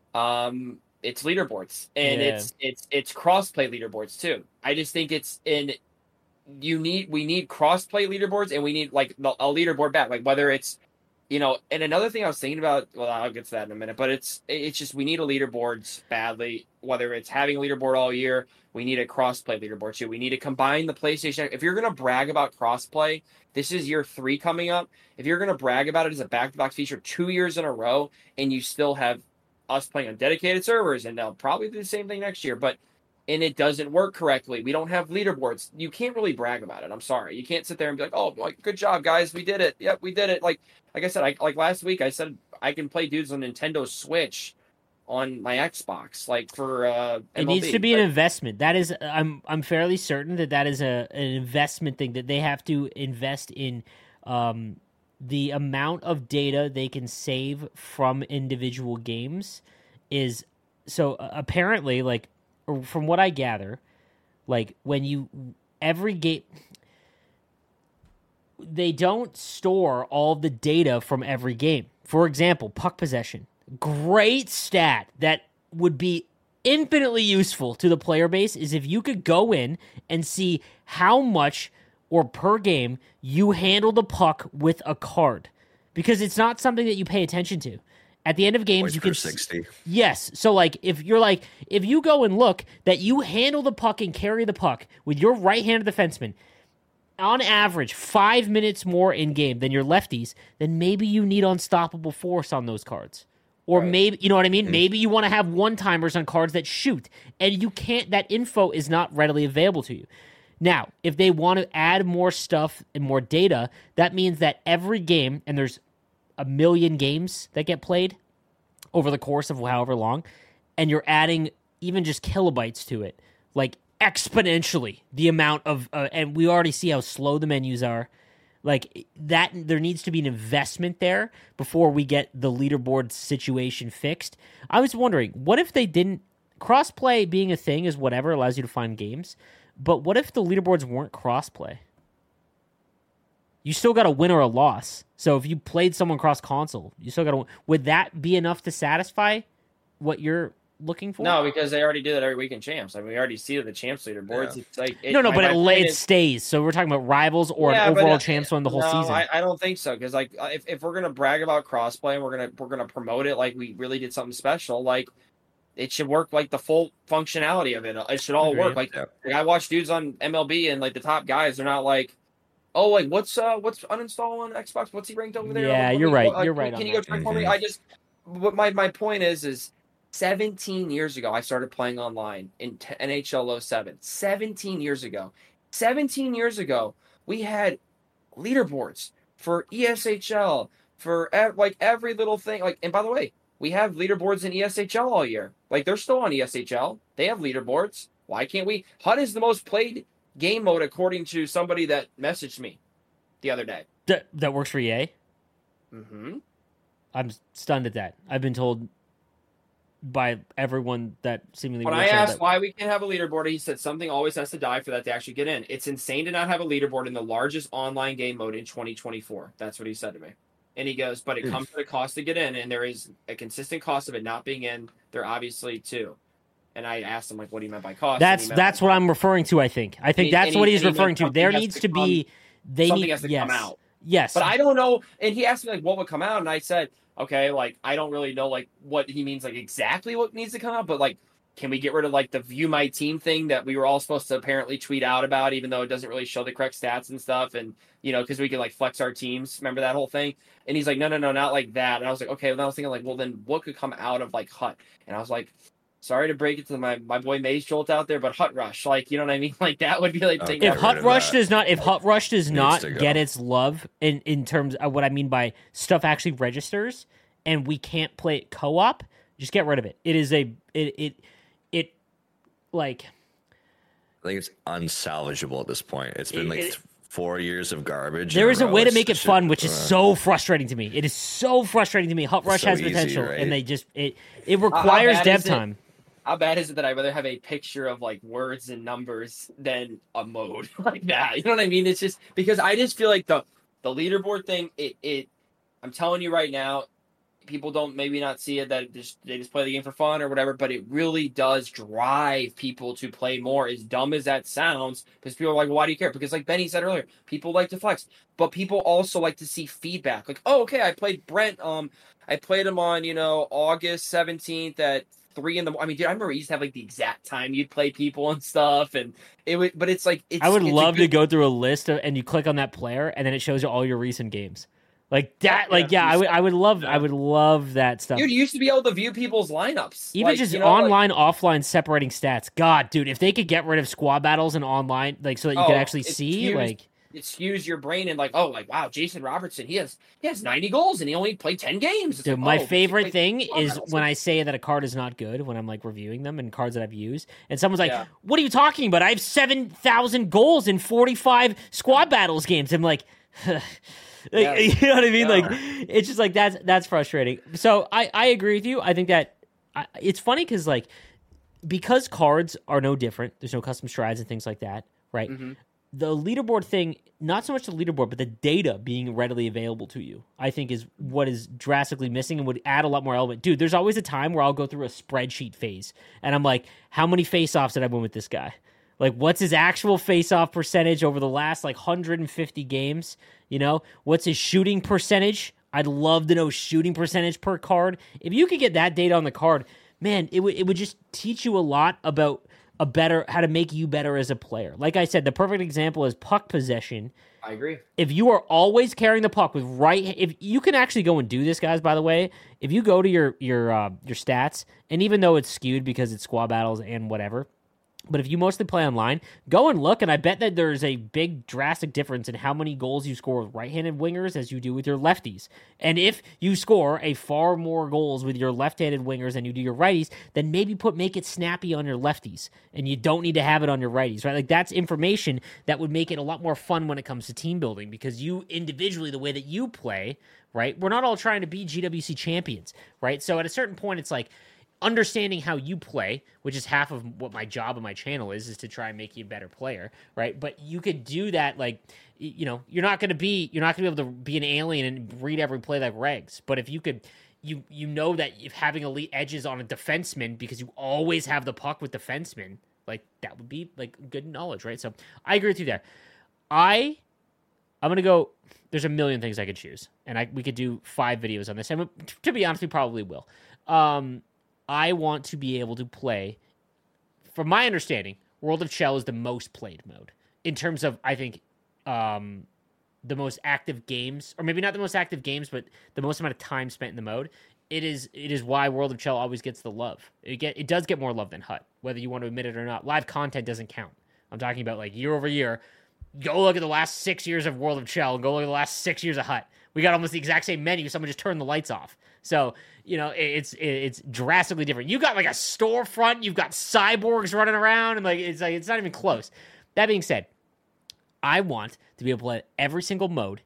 Um, it's leaderboards, and Yeah. it's it's it's crossplay leaderboards too. I just think it's in. You need we need crossplay leaderboards, and we need like the- a leaderboard back, like whether it's. You know, and another thing I was thinking about, well, I'll get to that in a minute, but it's it's just we need a leaderboards badly, whether it's having a leaderboard all year, we need a crossplay leaderboard too. We need to combine the PlayStation. If you're going to brag about crossplay, this is year three coming up. If you're going to brag about it as a back-to-back feature two years in a row, and you still have us playing on dedicated servers, and they'll probably do the same thing next year, but and it doesn't work correctly. We don't have leaderboards. You can't really brag about it. I'm sorry. You can't sit there and be like, "Oh, like, good job, guys. We did it. Yep, we did it." Like, like I said, I, like last week, I said I can play dudes on Nintendo Switch on my Xbox, like for uh, It M L B. needs to be an But- investment. That is, I'm I'm fairly certain that that is a an investment thing that they have to invest in. Um, the amount of data they can save from individual games is so uh, apparently like or from what I gather, like when you every game. They don't store all the data from every game. For example, puck possession. Great stat that would be infinitely useful to the player base is if you could go in and see how much or per game you handle the puck with a card. because it's not something that you pay attention to. At the end of games, Points you per can sixty. Yes. So like if you're like if you go and look that you handle the puck and carry the puck with your right-handed defenseman on average five minutes more in game than your lefties, then maybe you need unstoppable force on those cards. Or Right. maybe, you know what I mean? Mm. Maybe you want to have one-timers on cards that shoot, and you can't, that info is not readily available to you. Now, if they want to add more stuff and more data, that means that every game, and there's a million games that get played over the course of however long, and you're adding even just kilobytes to it, like exponentially the amount of, uh, and we already see how slow the menus are. Like that, there needs to be an investment there before we get the leaderboard situation fixed. I was wondering, what if they didn't, crossplay being a thing is whatever, allows you to find games, but what if the leaderboards weren't crossplay? You still got a win or a loss. So if you played someone cross console, you still got to. Would that be enough to satisfy what you're looking for? No, because they already do that every week in champs. I mean, we already see the champs leaderboards. Yeah. It's like it, no, no, my- but my it, point it is- stays. So we're talking about rivals or Yeah, an but, overall uh, champs win the whole no, season. I, I don't think so. Because like, uh, if, if we're gonna brag about crossplay and we're gonna we're gonna promote it like we really did something special, like it should work like the full functionality of it. It should all Agreed. work. Like, Yeah. like I watch dudes on M L B and like the top guys, they're not like, oh, like what's uh what's uninstall on Xbox? What's he ranked over there? Yeah, Let me- you're right. like, You're right Can on you go that. check for me? Mhm. I just, what my my point is is. seventeen years ago, I started playing online in t- N H L oh seven. seventeen years ago. seventeen years ago, we had leaderboards for E S H L, for ev- like every little thing. Like, and by the way, we have leaderboards in E S H L all year. Like, they're still on E S H L. They have leaderboards. Why can't we? H U D is the most played game mode, according to somebody that messaged me the other day. that, that works for E A. Mm-hmm. I'm stunned at that. I've been told by everyone that seemingly. When I works on asked that- why we can't have a leaderboard, he said something always has to die for that to actually get in. It's insane to not have a leaderboard in the largest online game mode in twenty twenty-four. That's what he said to me. And he goes, but it Hmm. comes at a cost to get in, and there is a consistent cost of it not being in there, obviously, too. And I asked him, like, what he meant by cost. and That's he meant, that's like, what I'm referring to. I think. I think he- that's and he- what he's and he referring meant to. something There has needs to to be. They something need has to yes, come out. yes. But I don't know. And he asked me, like, what would come out? And I said, okay, like, I don't really know, like, what he means, like, exactly what needs to come out. But, like, can we get rid of, like, the view my team thing that we were all supposed to apparently tweet out about, even though it doesn't really show the correct stats and stuff? And, you know, because we can, like, flex our teams. Remember that whole thing? And he's like, no, no, no, not like that. And I was like, okay. And I was thinking, like, well, then what could come out of, like, H U D? And I was like, sorry to break it to my, my boy Maze Jolt out there, but H U D Rush, like, you know what I mean? Like, that would be, like, the thing. Okay. If Get H U rid D of Rush that. does not, if H U D Rush does Needs not to go. get its love in in terms of what I mean by stuff actually registers, and we can't play it co-op, just get rid of it. It is a it it it like I think it's unsalvageable at this point. It's been It- like it- th- four years of garbage. there in is a row. way to It's make it just- fun, which is uh, so frustrating to me. It is so frustrating to me. H U D Rush so has easy, potential, right? and they just it it requires bad dev is it? time. How bad is it that I'd rather have a picture of like words and numbers than a mode like that? You know what I mean? It's just because I just feel like the the leaderboard thing. It it. I'm telling you right now, people don't maybe not see it that it just they just play the game for fun or whatever, but it really does drive people to play more. As dumb as that sounds, because people are like, well, "Why do you care?" Because like Benny said earlier, people like to flex, but people also like to see feedback. Like, oh, okay, I played Brent. Um, I played him on you know August seventeenth at three in the. I mean, dude, I remember he used to have like the exact time you'd play people and stuff, and it would. But it's like it's. I would it's a love to good- go through a list of, and you click on that player, and then it shows you all your recent games. Like that, Yeah, like yeah, I would, I would love, yeah. I would love that stuff. Dude, you used to be able to view people's lineups, Even Like, just you know, like- online, offline separating stats. God, dude, if they could get rid of squad battles and online, like so that you Oh, could actually it's see, huge. like it skews your brain and like, oh, like wow, Jason Robertson, he has he has ninety goals and he only played ten games. It's dude, like, my oh, favorite like, thing oh, is that's- when I say that a card is not good when I'm like reviewing them and cards that I've used, and someone's like, Yeah. "What are you talking about? I have seven thousand goals in forty-five squad battles games." I'm like. Like, Yeah. you know what I mean? Yeah. Like, it's just like that's that's frustrating. So I I agree with you. I think that I, it's funny because like because cards are no different. There's no custom strides and things like that, right? Mhm. The leaderboard thing, not so much the leaderboard, but the data being readily available to you, I think is what is drastically missing and would add a lot more element. Dude, there's always a time where I'll go through a spreadsheet phase and I'm like, how many face-offs did I win with this guy? Like, what's his actual face-off percentage over the last, like, one hundred fifty games? You know? What's his shooting percentage I'd love to know shooting percentage per card. If you could get that data on the card, man, it would it would just teach you a lot about a better how to make you better as a player. Like I said, the perfect example is puck possession. I agree. If you are always carrying the puck with right, if you can actually go and do this, guys. By the way, if you go to your your uh, your stats, and even though it's skewed because it's squad battles and whatever. But if you mostly play online, go and look, and I bet that there's a big drastic difference in how many goals you score with right-handed wingers as you do with your lefties. And if you score a far more goals with your left-handed wingers than you do your righties, then maybe put make it snappy on your lefties, and you don't need to have it on your righties, right? Like that's information that would make it a lot more fun when it comes to team building because you individually, the way that you play, right? We're not all trying to be G W C champions, right? So at a certain point, it's like, understanding how you play, which is half of what my job on my channel is, is to try and make you a better player, right? But you could do that, like, you know, you're not going to be, you're not going to be able to be an alien and read every play like Regs. But if you could, you you know that if having elite edges on a defenseman because you always have the puck with defensemen, like that would be like good knowledge, right? So I agree with you there. I, I'm going to go, there's a million things I could choose, and I we could do five videos on this. And to be honest, we probably will. Um, I want to be able to play, from my understanding, World of Chell is the most played mode in terms of, I think, um, the most active games, or maybe not the most active games, but the most amount of time spent in the mode. It is it is why World of Chell always gets the love. It get it does get more love than H U T, whether you want to admit it or not. Live content doesn't count. I'm talking about like year over year. Go look at the last six years of World of Chell and go look at the last six years of H U T. We got almost the exact same menu. Someone just turned the lights off. So, you know, it's it's drastically different. You got like a storefront. You've got cyborgs running around, and like it's like it's not even close. That being said, I want to be able to play every single mode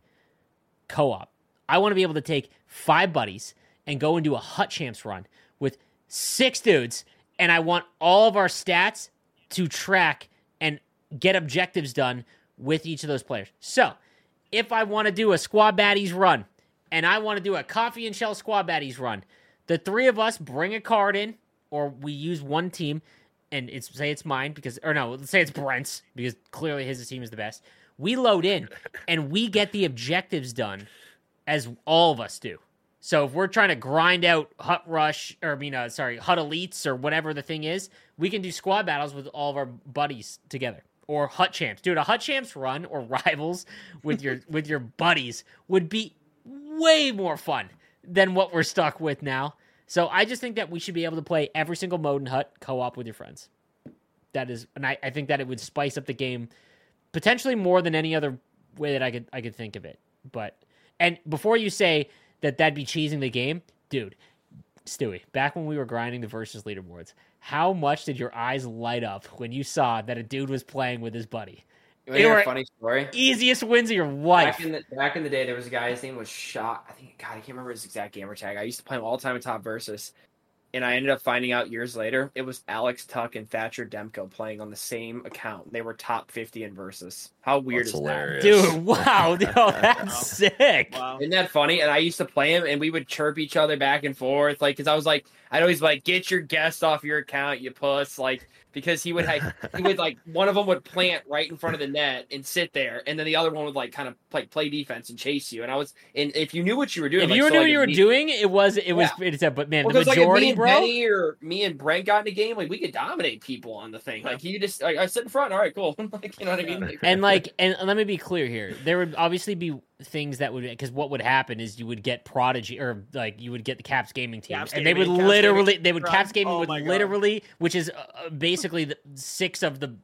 co-op. I want to be able to take five buddies and go and do a H U T Champs run with six dudes, and I want all of our stats to track and get objectives done with each of those players. So, if I want to do a Squad Baddies run, and I want to do a Coffee and Shell Squad Baddies run, the three of us bring a card in, or we use one team, and it's say it's mine, because or no, let's say it's Brent's, because clearly his team is the best. We load in, and we get the objectives done, as all of us do. So if we're trying to grind out H U T Rush, or I mean, uh, sorry, H U T Elites, or whatever the thing is, we can do squad battles with all of our buddies together. Or H U T Champs. Dude, a H U T Champs run or Rivals with your with your buddies would be way more fun than what we're stuck with now. So I just think that we should be able to play every single mode in H U T co-op with your friends. That is, and I, I think that it would spice up the game potentially more than any other way that I could I could think of it. But and before you say that that'd be cheesing the game, dude, Stewie, back when we were grinding the versus leaderboards, how much did your eyes light up when you saw that a dude was playing with his buddy? You want to hear a funny story? Easiest wins of your life. Back in, the, back in the day, there was a guy, his name was Shot. I think, God, I can't remember his exact gamer tag. I used to play him all the time in Top Versus. And I ended up finding out years later, it was Alex Tuck and Thatcher Demko playing on the same account. They were top fifty in Versus. How weird That's is hilarious. that? Dude, wow. Dude, that's sick. Wow. Isn't that funny? And I used to play him, and we would chirp each other back and forth. Like, because I was like, I'd always like, get your guest off your account, you puss. Like, because he would like, he would like, one of them would plant right in front of the net and sit there, and then the other one would like kind of like play defense and chase you. And I was, and if you knew what you were doing, If like, you so, knew like, what you were me, doing, it was, it was, Yeah. it's a, but man, well, the 'cause, like, if majority, me and bro. Benny or me and Brent got in a game, like we could dominate people on the thing. Like you just, like I sit in front. All right, cool. Like, you know what I mean? Like, And like, and let me be clear here. There would obviously be things that would, because what would happen is you would get Prodigy, or like you would get the Caps Gaming team, Caps and they would Gaming, Caps literally, Gaming. they would Caps Gaming Oh would my God. literally, which is uh, basically the six of the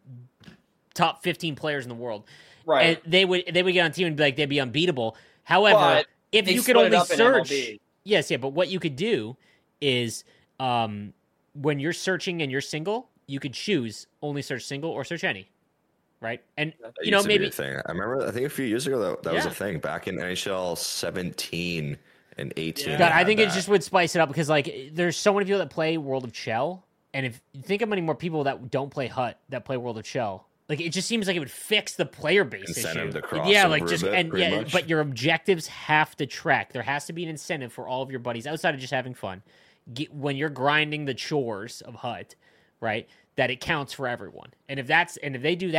top fifteen players in the world, right. and they would they would get on team and be like they'd be unbeatable. However, But if they you could split it only up in search, M L B. yes, yeah, but what you could do is, um, when you're searching and you're single, you could choose only search single or search any, right? And That you know used to be maybe a thing. I remember. I think a few years ago that that was Yeah. a thing back in N H L seventeen and eighteen. Yeah. God, they I had think it that. just would spice it up because like there's so many people that play World of Chell, and if you think of many more people that don't play H U T that play World of Chell, like it just seems like it would fix the player base Incentive issue. to cross yeah, over like a just bit, and pretty yeah, much. but your objectives have to track. There has to be an incentive for all of your buddies outside of just having fun. Get, when you're grinding the chores of H U T, right? That it counts for everyone. And if that's and if they do that,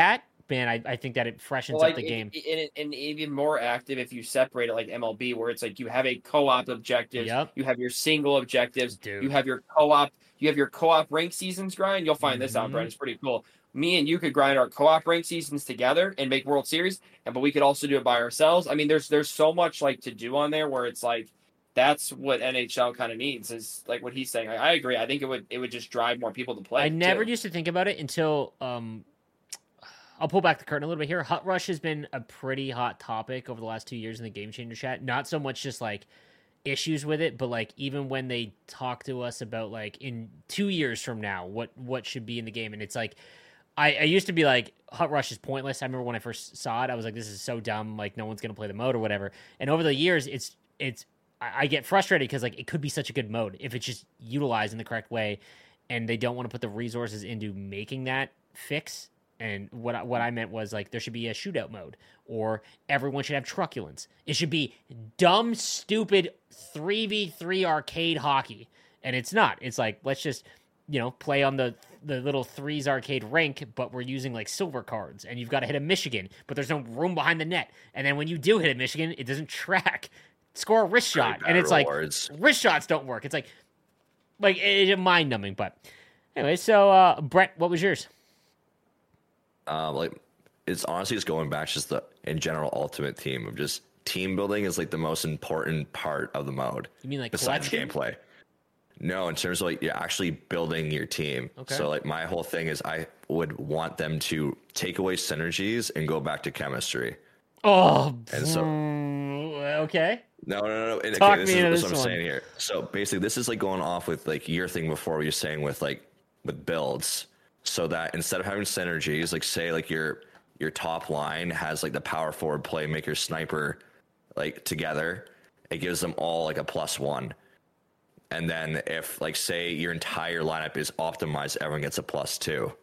man, I, I think that it freshens Well, up like, the game. And, and, and even more active if you separate it like M L B, where it's like you have a co-op objectives, Yep. you have your single objectives, Dude. you have your co-op, you have your co-op rank seasons grind. You'll find this out, Mhm. Brent. It's pretty cool. Me and you could grind our co-op rank seasons together and make World Series, and but we could also do it by ourselves. I mean, there's there's so much like to do on there where it's like that's what N H L kind of needs is like what he's saying. I, I agree. I think it would it would just drive more people to play. I never too. used to think about it until um, I'll pull back the curtain a little bit here. Hut Rush has been a pretty hot topic over the last two years in the Game Changer chat. Not so much just like issues with it, but like even when they talk to us about like in two years from now, what what should be in the game, and it's like I, I used to be like Hut Rush is pointless. I remember when I first saw it, I was like, this is so dumb. Like no one's gonna play the mode or whatever. And over the years, it's it's I, I get frustrated because like it could be such a good mode if it's just utilized in the correct way, and they don't want to put the resources into making that fix. And what I, what I meant was like there should be a shootout mode, or everyone should have truculence. It should be dumb, stupid three v three arcade hockey, and it's not. It's like let's just you know play on the the little threes arcade rink, but we're using like silver cards, and you've got to hit a Michigan, but there's no room behind the net, and then when you do hit a Michigan, it doesn't track. Score a wrist shot, and it's rewards. like wrist shots don't work. It's like like it's mind numbing. But anyway, so uh, Brett, what was yours? Um, like it's honestly just going back to just the in general ultimate team of just team building is like the most important part of the mode. You mean like besides collection? gameplay? No, in terms of like you're actually building your team. Okay. So like my whole thing is I would want them to take away synergies and go back to chemistry. Oh, And so- mm, okay. No, no, no. no. And, Talk okay, this me is into what this I'm one. saying here. So basically, this is like going off with like your thing before we were saying with like with builds. So that instead of having synergies, like say like your your top line has like the power forward, playmaker, sniper, like together, it gives them all like a plus one. And then if like say your entire lineup is optimized, everyone gets a plus two.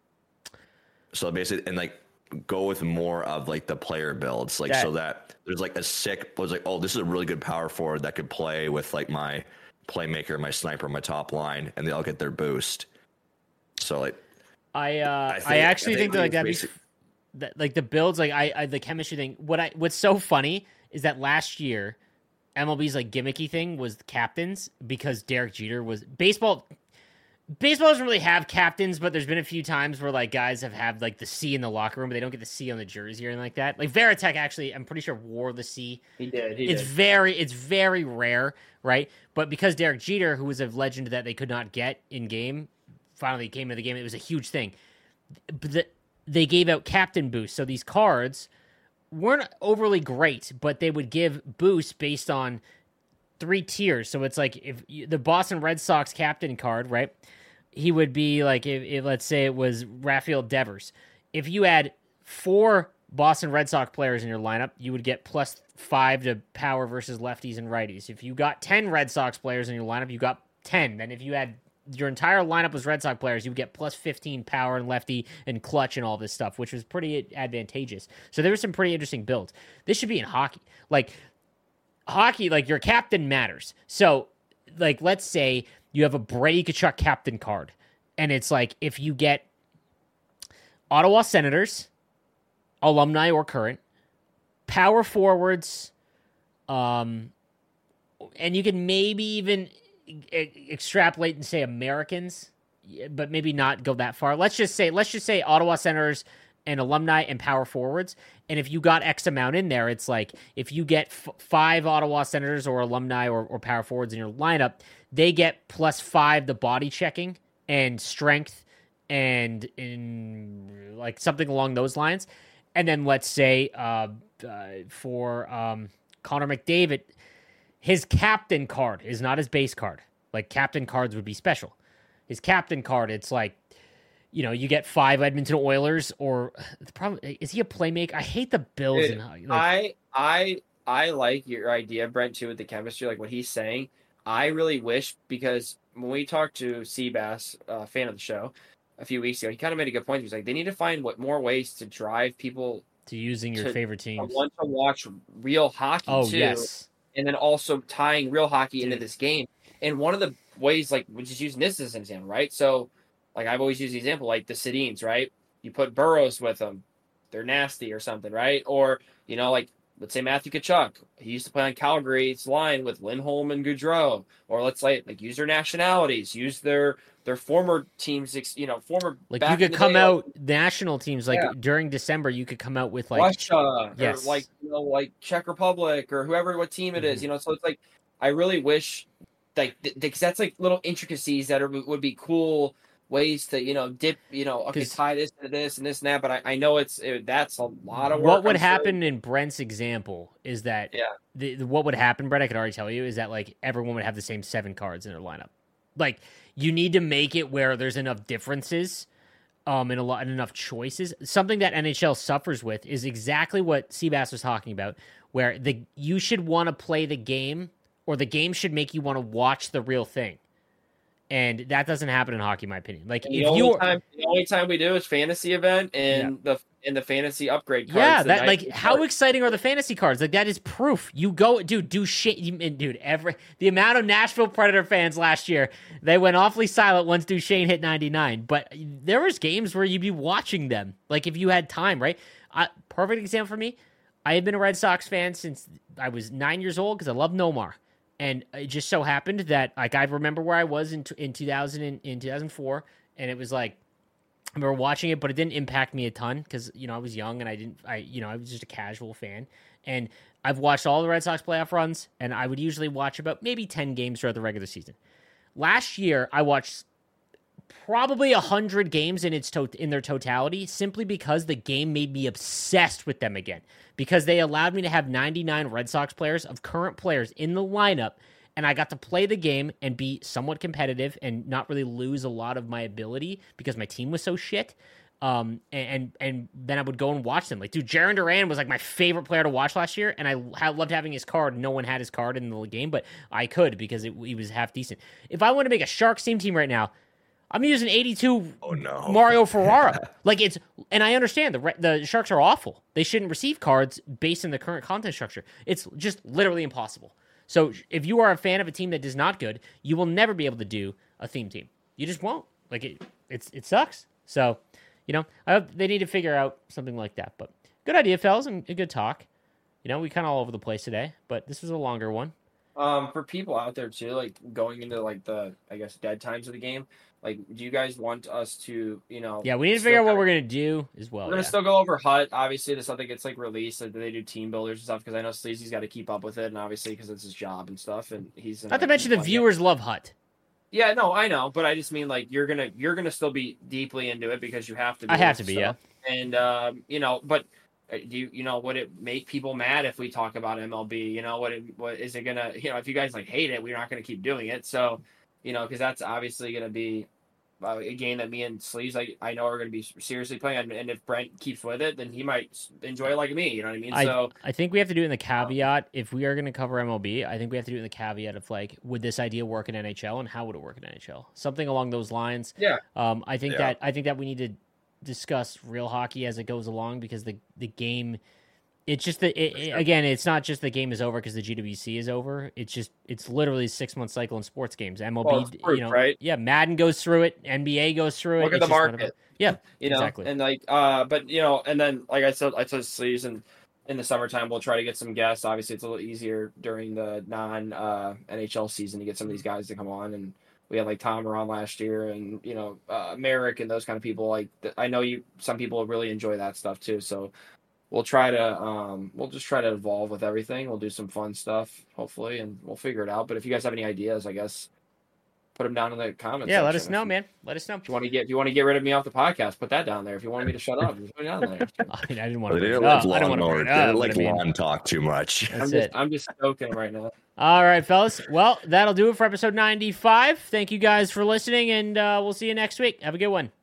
So basically, and like go with more of like the player builds, like That- so that there's like a sick was like, oh, this is a really good power forward that could play with like my playmaker, my sniper, my top line, and they all get their boost. So like, I uh, I, I think- actually I think, think that like it's that'd be basic- that, like the builds like I, I the chemistry thing. What I what's so funny is that last year M L B's like gimmicky thing was the captains because Derek Jeter was baseball. Baseball doesn't really have captains, but there's been a few times where like guys have had like the C in the locker room, but they don't get the C on the jersey or anything like that. Like Veritek actually, I'm pretty sure wore the C. He did. He It's did. very, it's very rare, right? But because Derek Jeter, who was a legend that they could not get in game, finally came into the game, it was a huge thing. But the, they gave out captain boosts, so these cards weren't overly great, but they would give boosts based on three tiers. So it's like if you, the Boston Red Sox captain card, right? He would be like, if, if let's say it was Rafael Devers. If you had four Boston Red Sox players in your lineup, you would get plus five to power versus lefties and righties. If you got ten Red Sox players in your lineup, you got ten. Then if you had your entire lineup was Red Sox players, you would get plus fifteen power and lefty and clutch and all this stuff, which was pretty advantageous. So there were some pretty interesting builds. This should be in hockey. Like, hockey, like, your captain matters. So, like, let's say you have a Brady Tkachuk captain card, and it's like if you get Ottawa Senators, alumni or current, power forwards, um, and you can maybe even e- extrapolate and say Americans, but maybe not go that far. Let's just say, let's just say Ottawa Senators and alumni and power forwards. And if you got X amount in there, it's like if you get f- five Ottawa Senators or alumni or, or power forwards in your lineup, they get plus five the body checking and strength and in like something along those lines. And then let's say uh, uh, for um, Connor McDavid, his captain card is not his base card. Like captain cards would be special. His captain card, it's like, you know, you get five Edmonton Oilers, or the problem is he a playmaker? I hate the Bills. Dude, and like, I I I like your idea, Brent, too, with the chemistry, like what he's saying. I really wish, because when we talked to Seabass, a fan of the show, a few weeks ago, he kind of made a good point. He was like, they need to find what more ways to drive people to using your to- favorite to teams. want to watch real hockey Oh too, yes, and then also tying real hockey into Dude. this game. And one of the ways, like, we're just using this as an example, right? So, like, I've always used the example, like the Sedins, right? You put Burrows with them. they're nasty or something, right? Or you know, like let's say Matthew Tkachuk, he used to play on Calgary's line with Lindholm and Gaudreau. Or let's say like use their nationalities, use their their former teams, you know, former like you could come out national teams like yeah. during December. You could come out with like Russia, yes. or like you know, like Czech Republic or whoever what team it is, mm-hmm. you know. So it's like I really wish like because that's like little intricacies that are, would be cool ways to you know dip you know okay tie this to this and this and that. But I, I know it's it, that's a lot of work. What would I'm happen sure. in Brent's example is that yeah. The, the, what would happen, Brent? I could already tell you is that like everyone would have the same seven cards in their lineup. Like you need to make it where there's enough differences, um, and a lot and enough choices. Something that N H L suffers with is exactly what Seabass was talking about, where the you should want to play the game, or the game should make you want to watch the real thing. And that doesn't happen in hockey, in my opinion. Like the if only you time, the only time we do is fantasy event and yeah. the in the fantasy upgrade cards. Yeah, that like how cards. exciting are the fantasy cards? Like that is proof. You go, dude, do shit, dude. Every the amount of Nashville Predator fans last year, they went awfully silent once Duchesne hit ninety-nine. But there was games where you'd be watching them, like if you had time, right? Uh, perfect example for me. I have been a Red Sox fan since I was nine years old because I love Nomar. And it just so happened that, like, I remember where I was in in two thousand in, in two thousand four, and it was like I remember watching it, but it didn't impact me a ton because you know I was young and I didn't, I you know I was just a casual fan. And I've watched all the Red Sox playoff runs, and I would usually watch about maybe ten games throughout the regular season. Last year, I watched probably a hundred games in its to- in their totality, simply because the game made me obsessed with them again. Because they allowed me to have ninety-nine Red Sox players of current players in the lineup, and I got to play the game and be somewhat competitive and not really lose a lot of my ability because my team was so shit. Um, and, and and then I would go and watch them. Like, dude, Jaron Duran was like my favorite player to watch last year, and I ha- loved having his card. No one had his card in the game, but I could because it, he was half decent. If I want to make a Sharks team team right now, I'm using eighty-two oh, no. Mario Ferrara. like it's, and I understand the the Sharks are awful. They shouldn't receive cards based on the current content structure. It's just literally impossible. So if you are a fan of a team that is not good, you will never be able to do a theme team. You just won't. Like it, it's it sucks. So, you know, I hope they need to figure out something like that. But good idea, fellas, and a good talk. You know, we kind of all over the place today, but this was a longer one. Um, for people out there too, like going into like the, I guess, dead times of the game, like, do you guys want us to, you know? Yeah, we need to figure out what we're gonna do as well. We're gonna yeah. still go over H U T. Obviously, to something gets like released, like, they do team builders and stuff. Because I know Sleazy's got to keep up with it, and obviously because it's his job and stuff, and he's not to mention the viewers love H U T. Yeah, no, I know, but I just mean like you're gonna you're gonna still be deeply into it because you have to. be I have to be, stuff. yeah. And um, you know, but. Do you, you know, would it make people mad if we talk about M L B? You know, what, it, what is it gonna, you know, if you guys like hate it, we're not gonna keep doing it. So, you know, because that's obviously gonna be uh, a game that me and Sleeves, like, I know are gonna be seriously playing. And, and if Brent keeps with it, then he might enjoy it like me. You know what I mean? I, so I think we have to do it in the caveat. If we are gonna cover M L B, I think we have to do it in the caveat of like, would this idea work in N H L, and how would it work in N H L? Something along those lines. Yeah. Um, I think Yeah. that I think that we need to discuss real hockey as it goes along because the the game. It's just that, it, it, again, it's not just the game is over because the G W C is over. It's just, it's literally a six-month cycle in sports games. M L B, well, it's proof, you know, right? Yeah, Madden goes through it. N B A goes through it. Look at it's the market. Yeah, you know, exactly. and like, uh, but you know, and then like I said, I told Sleeves, and in the summertime we'll try to get some guests. Obviously, it's a little easier during the non uh, N H L season to get some of these guys to come on, and we had like Tom on last year, and you know, uh, Merrick and those kind of people. Like, I know you, some people really enjoy that stuff too. So. We'll try to, um, we'll just try to evolve with everything. We'll do some fun stuff, hopefully, and we'll figure it out. But if you guys have any ideas, I guess, put them down in the comments. Yeah, section. let us know, if you, man. Let us know. If you want to get, if you want to get rid of me off the podcast, put that down there. If you want me to shut up, just put it down there. I didn't want They to. didn't Bring like it up. I don't want to lawn, bring it they didn't up, like but I mean, lawn talk too much. That's I'm just, it. I'm just joking right now. All right, fellas. Well, that'll do it for episode ninety-five. Thank you guys for listening, and uh, we'll see you next week. Have a good one.